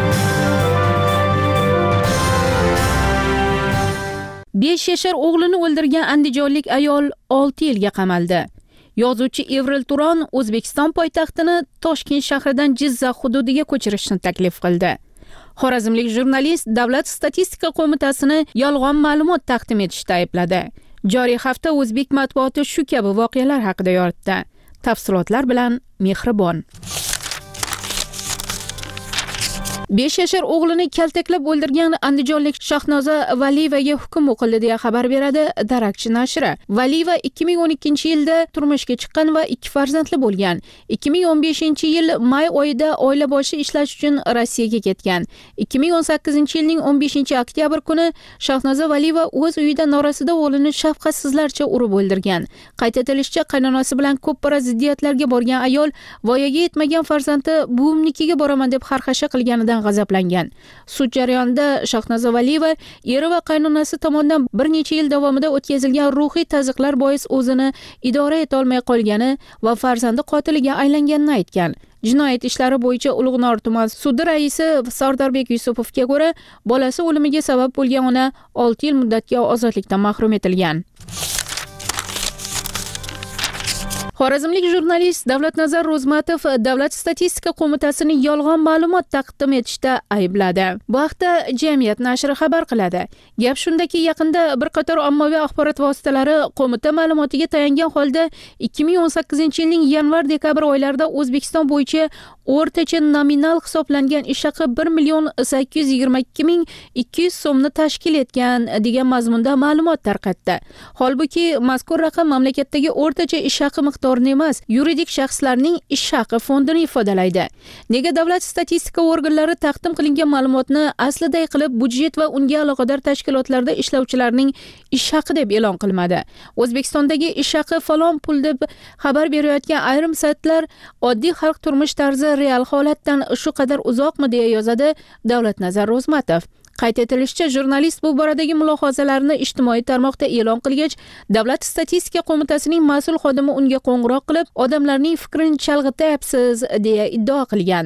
besh yashar o'g'lini o'ldirgan andijonlik ayol olti yilga qamaldi. Yozuvchi Evril Turon O'zbekiston poytaxtini Toshkent shahridan Jizzax hududiga ko'chirishni taklif qildi. Xorazmlik jurnalist Davlat statistika qo'mitasini yolg'on ma'lumot taqdim etishda aybladi. Joriy hafta o'zbek matbuoti shu kabi voqealar haqida yoritdi. Tafsilotlar bilan Mehribon. besh yashar o'g'lini kaltaklab o'ldirgan andijonlik Shahnoza Valiyevaga hukm o'qildi deya xabar beradi Darakchi nashri. Valiyeva ikki ming o'n ikkinchi yilda turmushga chiqqan va ikki farzandli bo'lgan. ikki ming o'n beshinchi yil may oyida oila boshi ishlash uchun Rossiyaga ketgan. ikki ming o'n sakkizinchi yilning o'n beshinchi oktyabr kuni Shahnoza Valiyeva o'z uyida norasida o'g'lini shafqatsizlarcha urib o'ldirgan. Qayd etilishicha, qaynonasi bilan ko'p bora ziddiyatlarga borgan ayol voyaga yetmagan farzandi buvimnikiga boraman deb xarxasha qilganidan g'azablangan. Sud jarayonida Shahnoza Valiyeva eri va qaynonasi tomonidan bir necha yil davomida o'tkazilgan ruhiy tazyiqlar bois o'zini idora eta olmay qolgani va farzandi qotiliga aylanganini aytgan. Jinoyat ishlari bo'yicha Ulug'nor tuman sudi raisi Sardorbek Yusupovga ko'ra, bolasi o'limiga sabab bo'lgan ona olti yil muddatga ozodlikdan mahrum etilgan. Xorazmlik jurnalist Davlatnazar Ro'zmatov Davlat statistika qo'mitasini yolg'on ma'lumot taqdim etishda aybladi. Bu haqda Jamiyat nashri xabar qiladi. Gap shundaki, yaqinda bir qator ommaviy axborot vositalari qo'mita ma'lumotiga tayangan holda ikki ming o'n sakkizinchi yilning yanvar-dekabr oylarida O'zbekiston bo'yicha o'rtacha nominal hisoblangan ish haqi bir million sakkiz yuz yigirma ikki ming ikki yuz so'mni tashkil etgan degan mazmunda ma'lumot tarqatdi. Holbuki mazkur raqam mamlakatdagi o'rtacha ish haqi miqdorini emas, yuridik shaxslarning ish haqi fondini ifodalaydi. Nega davlat statistika organlari taqdim qilingan ma'lumotni asliday qilib budjet va unga aloqador tashkilotlarda ishlovchilarning ish haqi deb e'lon qilmadi? O'zbekistondagi ish haqi falon pul deb xabar berayotgan ayrim saytlar oddiy xalq turmush tarzi real holatdan shu qadar uzoqmi deya yozadi Davlatnazar Ro'zmatov. Qayd etilishicha, jurnalist bu boradagi mulohazalarini ijtimoiy tarmoqda e'lon qilgach, Davlat statistika qo'mitasining mas'ul xodimi unga qo'ng'iroq qilib, odamlarning fikrini chalg'ityapsiz deya iddao qilgan.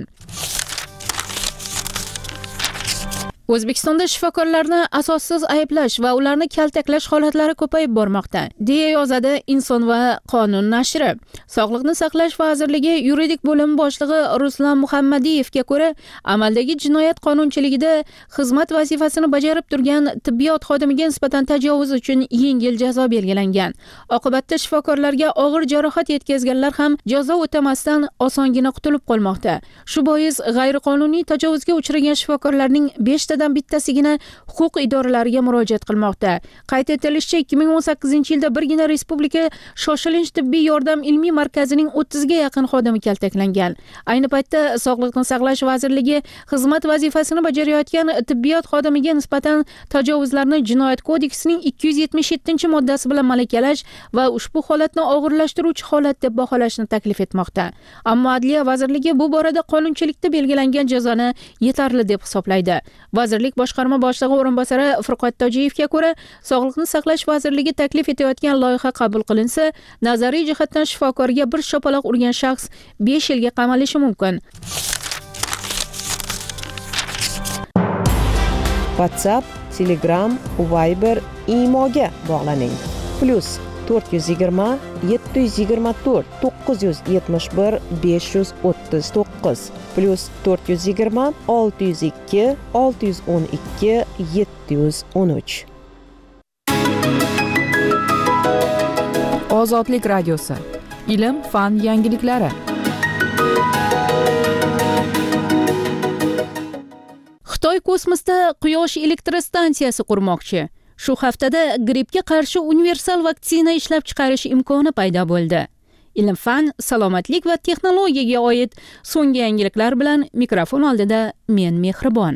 O'zbekistonda shifokorlarni asossiz ayblash va ularni kaltaklash holatlari ko'payib bormoqda, deya yozadi Inson va qonun nashri. Sog'liqni saqlash vazirligi yuridik bo'limi boshlig'i Ruslan Muhammadiyevga ko'ra, amaldagi jinoyat qonunchiligida xizmat vazifasini bajarib turgan tibbiyot xodimiga nisbatan tajovuz uchun yengil jazo belgilangan. Oqibatda shifokorlarga og'ir jarohat yetkazganlar ham jazo o'tamasdan osongina qutulib qolmoqda. Shu bois g'ayriqonuniy tajovuzga uchragan shifokorlarning besh tadan bittasigina huquq idoralariga murojaat qilmoqda. Qayd etilishicha, ikki ming o'n sakkizinchi yilda birgina respublika shoshilinch tibbiy yordam ilmiy markazining o'ttiz ga yaqin xodimi kaltaklangan. Ayni paytda Sog'liqni saqlash vazirligi xizmat vazifasini bajarayotgan tibbiyot xodimiga nisbatan tajovuzlarni Jinoyat kodeksining ikki yuz yetmish yettinchi moddasi bilan malakalash va ushbu holatni og'irlashtiruvchi holat deb baholashni taklif etmoqda. Ammo Adliya vazirligi bu borada qonunchilikda belgilangan jazoni yetarli deb hisoblaydi va Vazirlik boshqarma boshlig'i o'rinbosari Furqat Tojiyevga ko'ra, Sog'liqni saqlash vazirligi taklif etayotgan loyiha qabul qilinsa, nazariy jihatdan shifokorga bir shapaloq urgan shaxs besh yilga qamalishi mumkin. WhatsApp, Telegram, Viber, Imoga bog'laning. Plus to'rt yuz yigirma yetti yuz yigirma to'rt to'qqiz yuz yetmish bir besh yuz o'ttiz to'qqiz plus to'rt yuz yigirma olti yuz ikki olti yuz o'n ikki yetti yuz o'n uch. Ozodlik radiosi. Ilm, fan yangiliklari. Xitoy kosmosda quyosh elektrostansiyasi qurmoqchi. Shu haftada grippga qarshi universal vaksina ishlab chiqarish imkoni paydo bo'ldi. Ilm, fan, salomatlik va texnologiyaga oid so'nggi yangiliklar bilan mikrofon oldida men Mehribon.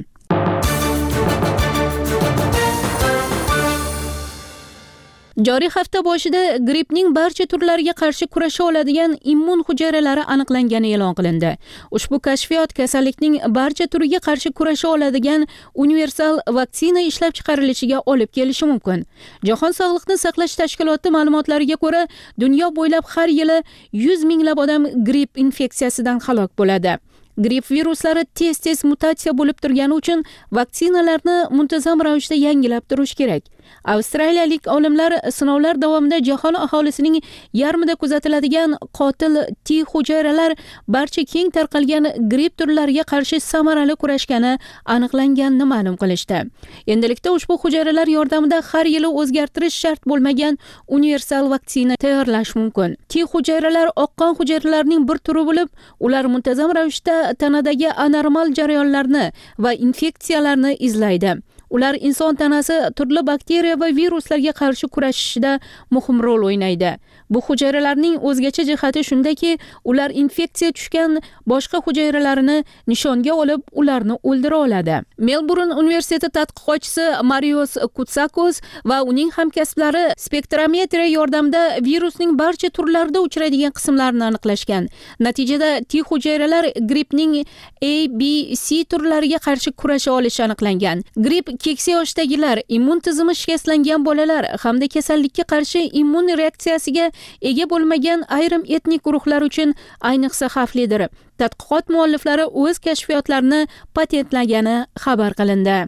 Joriy hafta boshida grippning barcha turlariga qarshi kurasha oladigan immun hujayralari aniqlangani e'lon qilindi. Ushbu kashfiyot kasallikning barcha turiga qarshi kurasha oladigan universal vaksina ishlab chiqarilishiga olib kelishi mumkin. Jahon Sog'liqni saqlash tashkiloti ma'lumotlariga ko'ra, dunyo bo'ylab har yili yuz minglab odam gripp infeksiyasidan halok bo'ladi. Gripp viruslari tez-tez mutatsiya bo'lib turgani uchun vaksinalarni muntazam ravishda yangilab turish kerak. Avstraliyalik olimlar sinovlar davomida jahon aholisining yarmida kuzatiladigan qotil T hujayralar barcha keng tarqalgan gripp turlariga qarshi samarali kurashgani aniqlanganini ma'lum qilishdi. Endilikda ushbu hujayralar yordamida har yili o'zgartirish shart bo'lmagan universal vaksina tayyorlash mumkin. T hujayralar oqqon hujayralarning bir turi bo'lib, ular muntazam ravishda tanadagi anormal jarayonlarni va infeksiyalarni izlaydi. Ular inson tanasi turli bakteriya va viruslarga qarshi kurashishda muhim rol o'ynaydi. Bu hujayralarning o'zgacha jihati shundaki, ular infeksiya tushgan boshqa hujayralarini nishonga olib, ularni o'ldira oladi. Melburn universiteti tadqiqotchisi Marios Kutsakos va uning hamkasblari spektrometriya yordamida virusning barcha turlarida uchraydigan qismlarini aniqlashgan. Natijada T hujayralar grippning A, B, C turlariga qarshi kurasha olishi aniqlangan. Gripp keksa yoshdagilar, immun tizimi shikastlangan bolalar hamda kasallikka qarshi immun reaksiyasiga ega bo'lmagan ayrim etnik guruhlar uchun ayniqsa xavflidir. Tadqiqot mualliflari o'z kashfiyotlarini patentlagani xabar qilindi.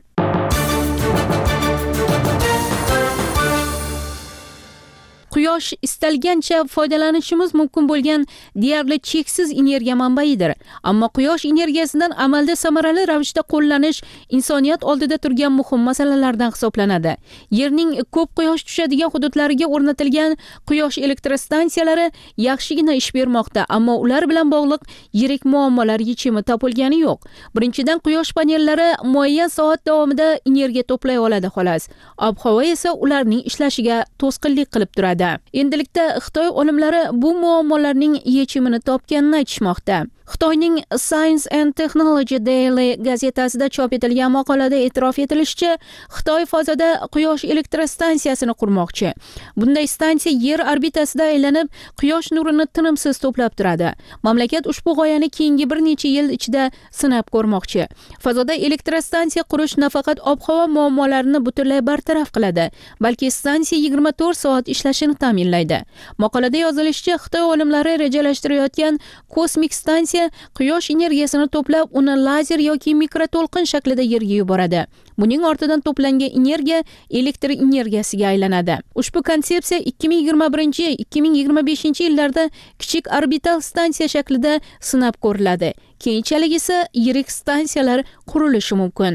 Quyosh istalgancha foydalanishimiz mumkin bo'lgan deyarli cheksiz energiya manbaidir. Ammo quyosh energiyasidan amalda samarali ravishda qo'llanish insoniyat oldida turgan muhim masalalardan hisoblanadi. Yerning ko'p quyosh tushadigan hududlariga o'rnatilgan quyosh elektrostansiyalari yaxshigina ish bermoqda, ammo ular bilan bog'liq yirik muammolar yechimi topilgani yo'q. Birinchidan, quyosh panellari muayyan soat davomida energiya to'play oladi xolos. Ob-havo esa ularning ishlashiga to'sqinlik qilib turadi. Endilikda Xitoy olimlari bu muammolarning yechimini topganini aytishmoqda. Xitoyning Science and Technology Daily gazetasida chop etilgan maqolada e'tirof etilishicha, Xitoy fazada quyosh elektrostansiyasini qurmoqchi. Bunday stansiya yer orbitasida aylanib, quyosh nurini tinimsiz to'plab turadi. Mamlakat ushbu g'oyani keyingi bir necha yil ichida sinab ko'rmoqchi. Fazoda elektrostansiya qurish nafaqat ob-havo muammolarini butunlay bartaraf qiladi, balki stansiya yigirma to'rt soat ishlashini ta'minlaydi. Maqolada yozilishicha, Xitoy olimlari rejalashtirayotgan kosmik stansiya quyosh energiyasini to'plab, uni lazer yoki mikroto'lqin shaklida yerga yuboradi. Buning ortidan to'plangan energiya elektr energiyasiga aylanadi. Ushbu konsepsiya ikki ming yigirma birinchi - ikki ming yigirma beshinchi yillarda kichik orbital stansiya shaklida sinab ko'riladi. Keyinchalik esa yirik stansiyalar qurilishi mumkin.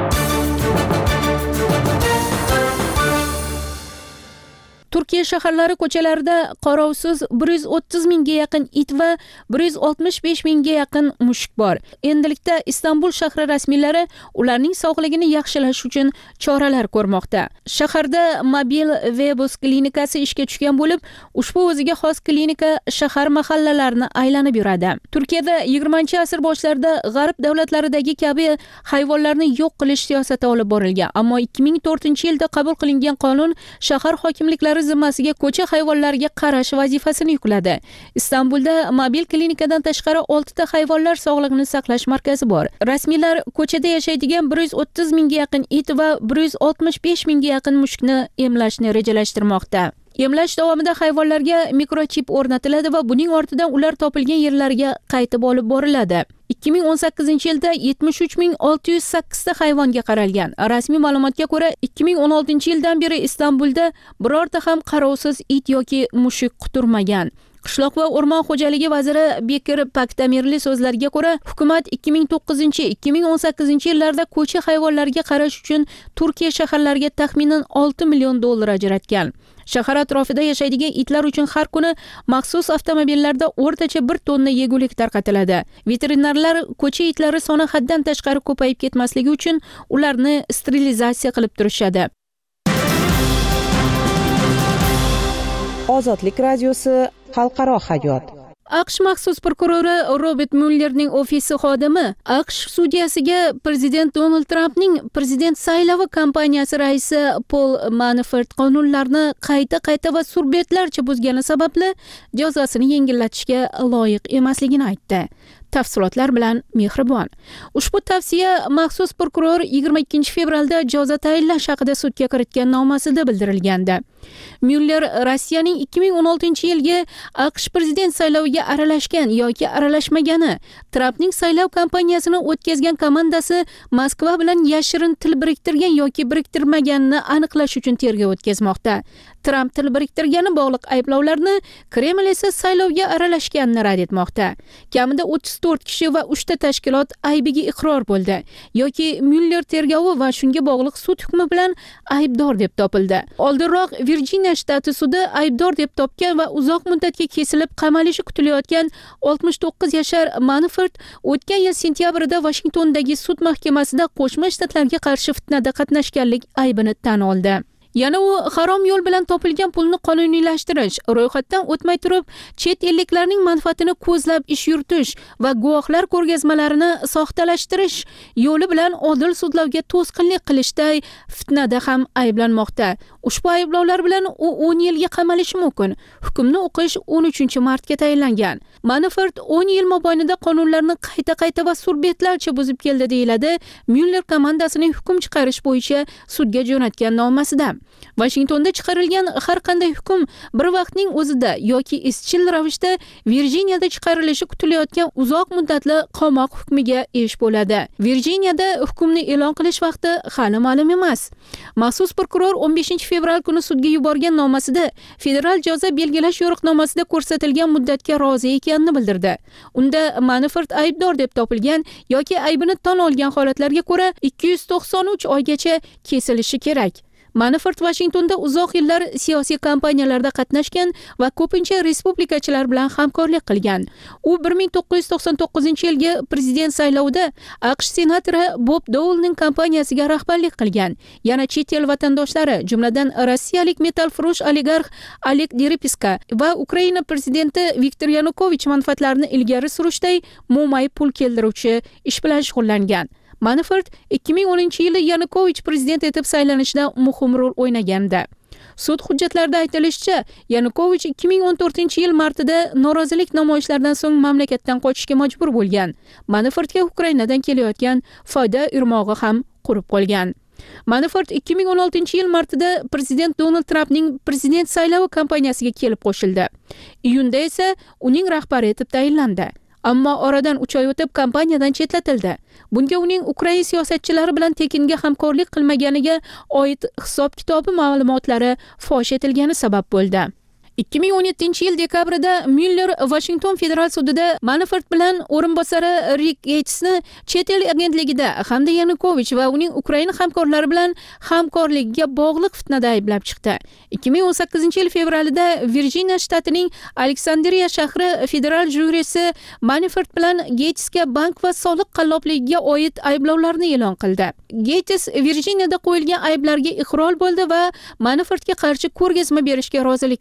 Turkiya shaharlari ko'chalarida qarovsiz bir yuz o'ttiz mingga yaqin it va bir yuz oltmish besh mingga yaqin mushuk bor. Endilikda Istanbul shahri rasmiylari ularning sog'ligini yaxshilash uchun choralar ko'rmoqda. Shaharda mobil Vebus klinikasi ishga tushgan bo'lib, ushbu o'ziga xos klinika shahar mahallalarini aylanib yuradi. Turkiyada yigirmanchi asr boshlarida g'arb davlatlaridagi kabi hayvonlarni yo'q qilish siyosati olib borilgan, ammo ikki ming to'rtinchi yilda qabul qilingan qonun shahar hokimliklari xizmatlari zimmasiga ko'cha hayvonlariga qarash vazifasini yukladi. Istanbulda mobil klinikadan tashqari oltita hayvonlar sog'lig'ini saqlash markazi bor. Rasmiylar ko'chada yashaydigan bir yuz o'ttiz mingga yaqin it va bir yuz oltmish besh mingga yaqin mushukni emlashni rejalashtirmoqda. Emlash davomida hayvonlarga mikrochip o'rnatiladi va buning ortidan ular topilgan yerlarga qaytib olib boriladi. ikki ming o'n sakkizinchi yilda yetmish uch ming olti yuz sakkiz ta hayvonga qaralgan. Rasmiy ma'lumotga ko'ra, ikki ming o'n oltinchi yildan beri Istanbulda birorta ham qarovsiz it yoki mushuk quturmagan. Qishloq va o'rmon xo'jaligi vaziri Bekir Paktamirli so'zlariga ko'ra, hukumat ikki ming to'qqizinchi - ikki ming o'n sakkizinchi yillarda ko'cha hayvonlariga qarash uchun Turkiya shaharlariga taxminan olti million dollar ajratgan. Shahar atrofida yashaydigan itlar uchun har kuni maxsus avtomobillarda o'rtacha bir tonna yegulik tarqatiladi. Veterinarlar ko'cha itlari soni haddan tashqari ko'payib ketmasligi uchun ularni sterilizatsiya qilib turishadi. Ozodlik radiosi xalqaro hayot. AQSh maxsus prokurori Robert Muellerning ofisi xodimi AQSh sudyasiga prezident Donald Trampning prezident saylovi kampaniyasi raisi Paul Manafort qonunlarni qayta-qayta va surbetlarcha buzgani sababli jazosini yengillatishga loyiq emasligini aytdi. Tafsilotlar bilan Mehribon. Ushbu tavsiya maxsus prokuror yigirma ikkinchi fevralda jazo tayinlash haqida sudga kiritgan nomasida bildirilgandi. Mueller Rossiyaning ikki ming o'n oltinchi yilgi AQSh prezident sayloviga aralashgan yoki aralashmagani, Trampning saylov kampaniyasini o'tkazgan komandasi Moskva bilan yashirin til biriktirgan yoki biriktirmaganini aniqlash uchun tergov o'tkazmoqda. Tramp til biriktirgani bog'liq ayblovlarni, Kreml esa saylovga aralashganini rad etmoqda. Kamida o'ttiz to'rt kishi va uchta tashkilot aybiga iqror bo'ldi yoki Mueller tergovi va shunga bog'liq sud hukmi bilan aybdor deb topildi. Oldinroq Virjiniya shtati sudi aybdor deb topgan va uzoq muddatga kesilib qamalishi kutilayotgan oltmish to'qqiz yashar Manafort o'tgan yil sentyabrida Vashingtondagi sud mahkamasida Qo'shma Shtatlarga qarshi fitnada qatnashganlik aybini tan oldi. Yana u harom yo'l bilan topilgan pulni qonuniylashtirish, ro'yxatdan o'tmay turib chet elliklarning manfaatini ko'zlab ish yuritish va guvohlar ko'rgazmalarini soxtalashtirish yo'li bilan odil sudlovga to'sqinlik qilishda fitnada ham ayblanmoqda. Ushbu ayblovlar bilan u o'n yilga qamalishi mumkin. Hukmni o'qish o'n uchinchi martga tayinlangan. Manafort o'n yil mobaynida qonunlarni qayta-qayta va surbetlarcha buzib keldi deyiladi Mueller komandasining hukm chiqarish bo'yicha sudga jo'natgan nomasida. Washingtonda chiqarilgan har qanday hukm bir vaqtning o'zida yoki izchil ravishda Virjiniyada chiqarilishi kutilayotgan uzoq muddatli qamoq hukmiga esh bo'ladi. Virjiniyada hukmni e'lon qilish vaqti hali ma'lum emas. Maxsus prokuror o'n beshinchi fevral kuni sudga yuborgan nomasida federal jazo belgilash yo'riqnomasida ko'rsatilgan muddatga rozi ekanini bildirdi. Unda Manafort aybdor deb topilgan yoki aybini tan olgan holatlarga ko'ra ikki yuz to'qson uch oygacha kesilishi kerak. Manafort Washingtonda uzoq yillar siyosiy kampaniyalarda qatnashgan va ko'pincha respublikachilar bilan hamkorlik qilgan. U bir ming to'qqiz yuz to'qson to'qqizinchi yilgi prezident saylovida AQSh senatori Bob Dolening kampaniyasiga rahbarlik qilgan. Yana chet el vatandoshlari, jumladan rossiyalik metalfurush oligarx Oleg Deripaska va Ukraina prezidenti Viktor Yanukovich manfaatlarini ilgari surishday mo'may pul keltiruvchi ish bilan shug'ullangan. Manafort ikki ming o'ninchi yili Yanukovich prezident etib saylanishida muhim rol o'ynagandi. Sud hujjatlarida aytilishicha, Yanukovich ikki ming o'n to'rtinchi yil martida norozilik namoyishlaridan so'ng mamlakatdan qochishga majbur bo'lgan. Manafortga Ukrainadan kelayotgan foyda irmog'i ham qurib qolgan. Manafort ikki ming o'n oltinchi yil martida prezident Donald Trampning prezident saylovi kampaniyasiga kelib qo'shildi. Iyunda esa uning rahbari etib tayinlandi. Ammo oradan uch oy o'tib kompaniyadan chetlatildi. Bunga uning Ukraina siyosatchilari bilan tekinga hamkorlik qilmaganiga oid hisob-kitobi ma'lumotlari fosh etilgani sabab bo'ldi. ikki ming o'n yettinchi yil dekabrida Mueller Washington federal sudida Manafort bilan o'rinbosari Rick Gatesni chet el agentligida hamda Yanukovich va uning Ukraina hamkorlari bilan hamkorlikka bog'liq fitnada ayblab chiqdi. ikki ming o'n sakkizinchi yil fevralida Virjiniya shtatining Aleksandriya shahri federal jurisi Manafort bilan Gatesga bank va soliq qallobligiga oid ayblovlarni e'lon qildi. Gates Virjiniyada qo'yilgan ayblarga iqror bo'ldi va Manafortga qarshi ko'rgazma berishga rozilik bildirdi.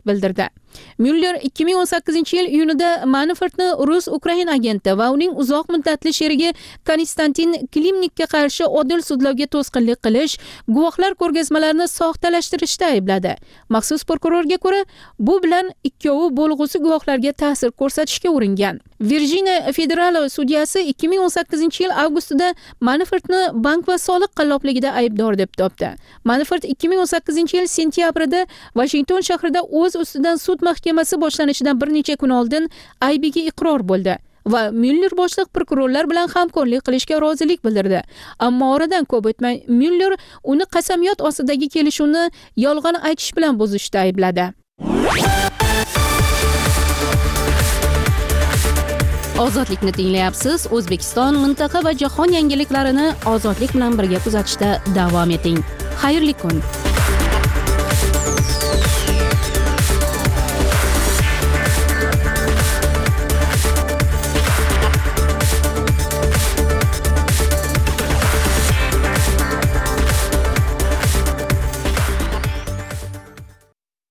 Myuller ikki ming o'n sakkizinchi yil iyunida Manafortni rus Ukrain agenti va uning uzoq muddatli sherigi Konstantin Klimnikka qarshi odil sudlovga to'sqinlik qilish, guvohlar ko'rgazmalarini soxtalashtirishda aybladi. Maxsus prokurorga ko'ra, bu bilan ikkovi bo'lg'usi guvohlarga ta'sir ko'rsatishga uringan. Virjiniya federal sudyasi ikki ming o'n sakkizinchi yil avgustida Manafortni bank va soliq qallobligida aybdor deb topdi. Manafort ikki ming o'n sakkizinchi yil sentyabrida Washington shahrida o'z ustidan sud mahkamasi boshlanishidan bir necha kun oldin aybiga iqror bo'ldi va Myuller boshliq prokurorlar bilan hamkorlik qilishga rozilik bildirdi. Ammo oradan ko'p o'tmay Myuller uni qasamyod ostidagi kelishuvni yolg'on aytish bilan buzishda aybladi. Ozodlikni tinglayapsiz. O'zbekiston, mintaqa va jahon yangiliklarini ozodlik bilan birga kuzatishda davom eting. Xayrli kun.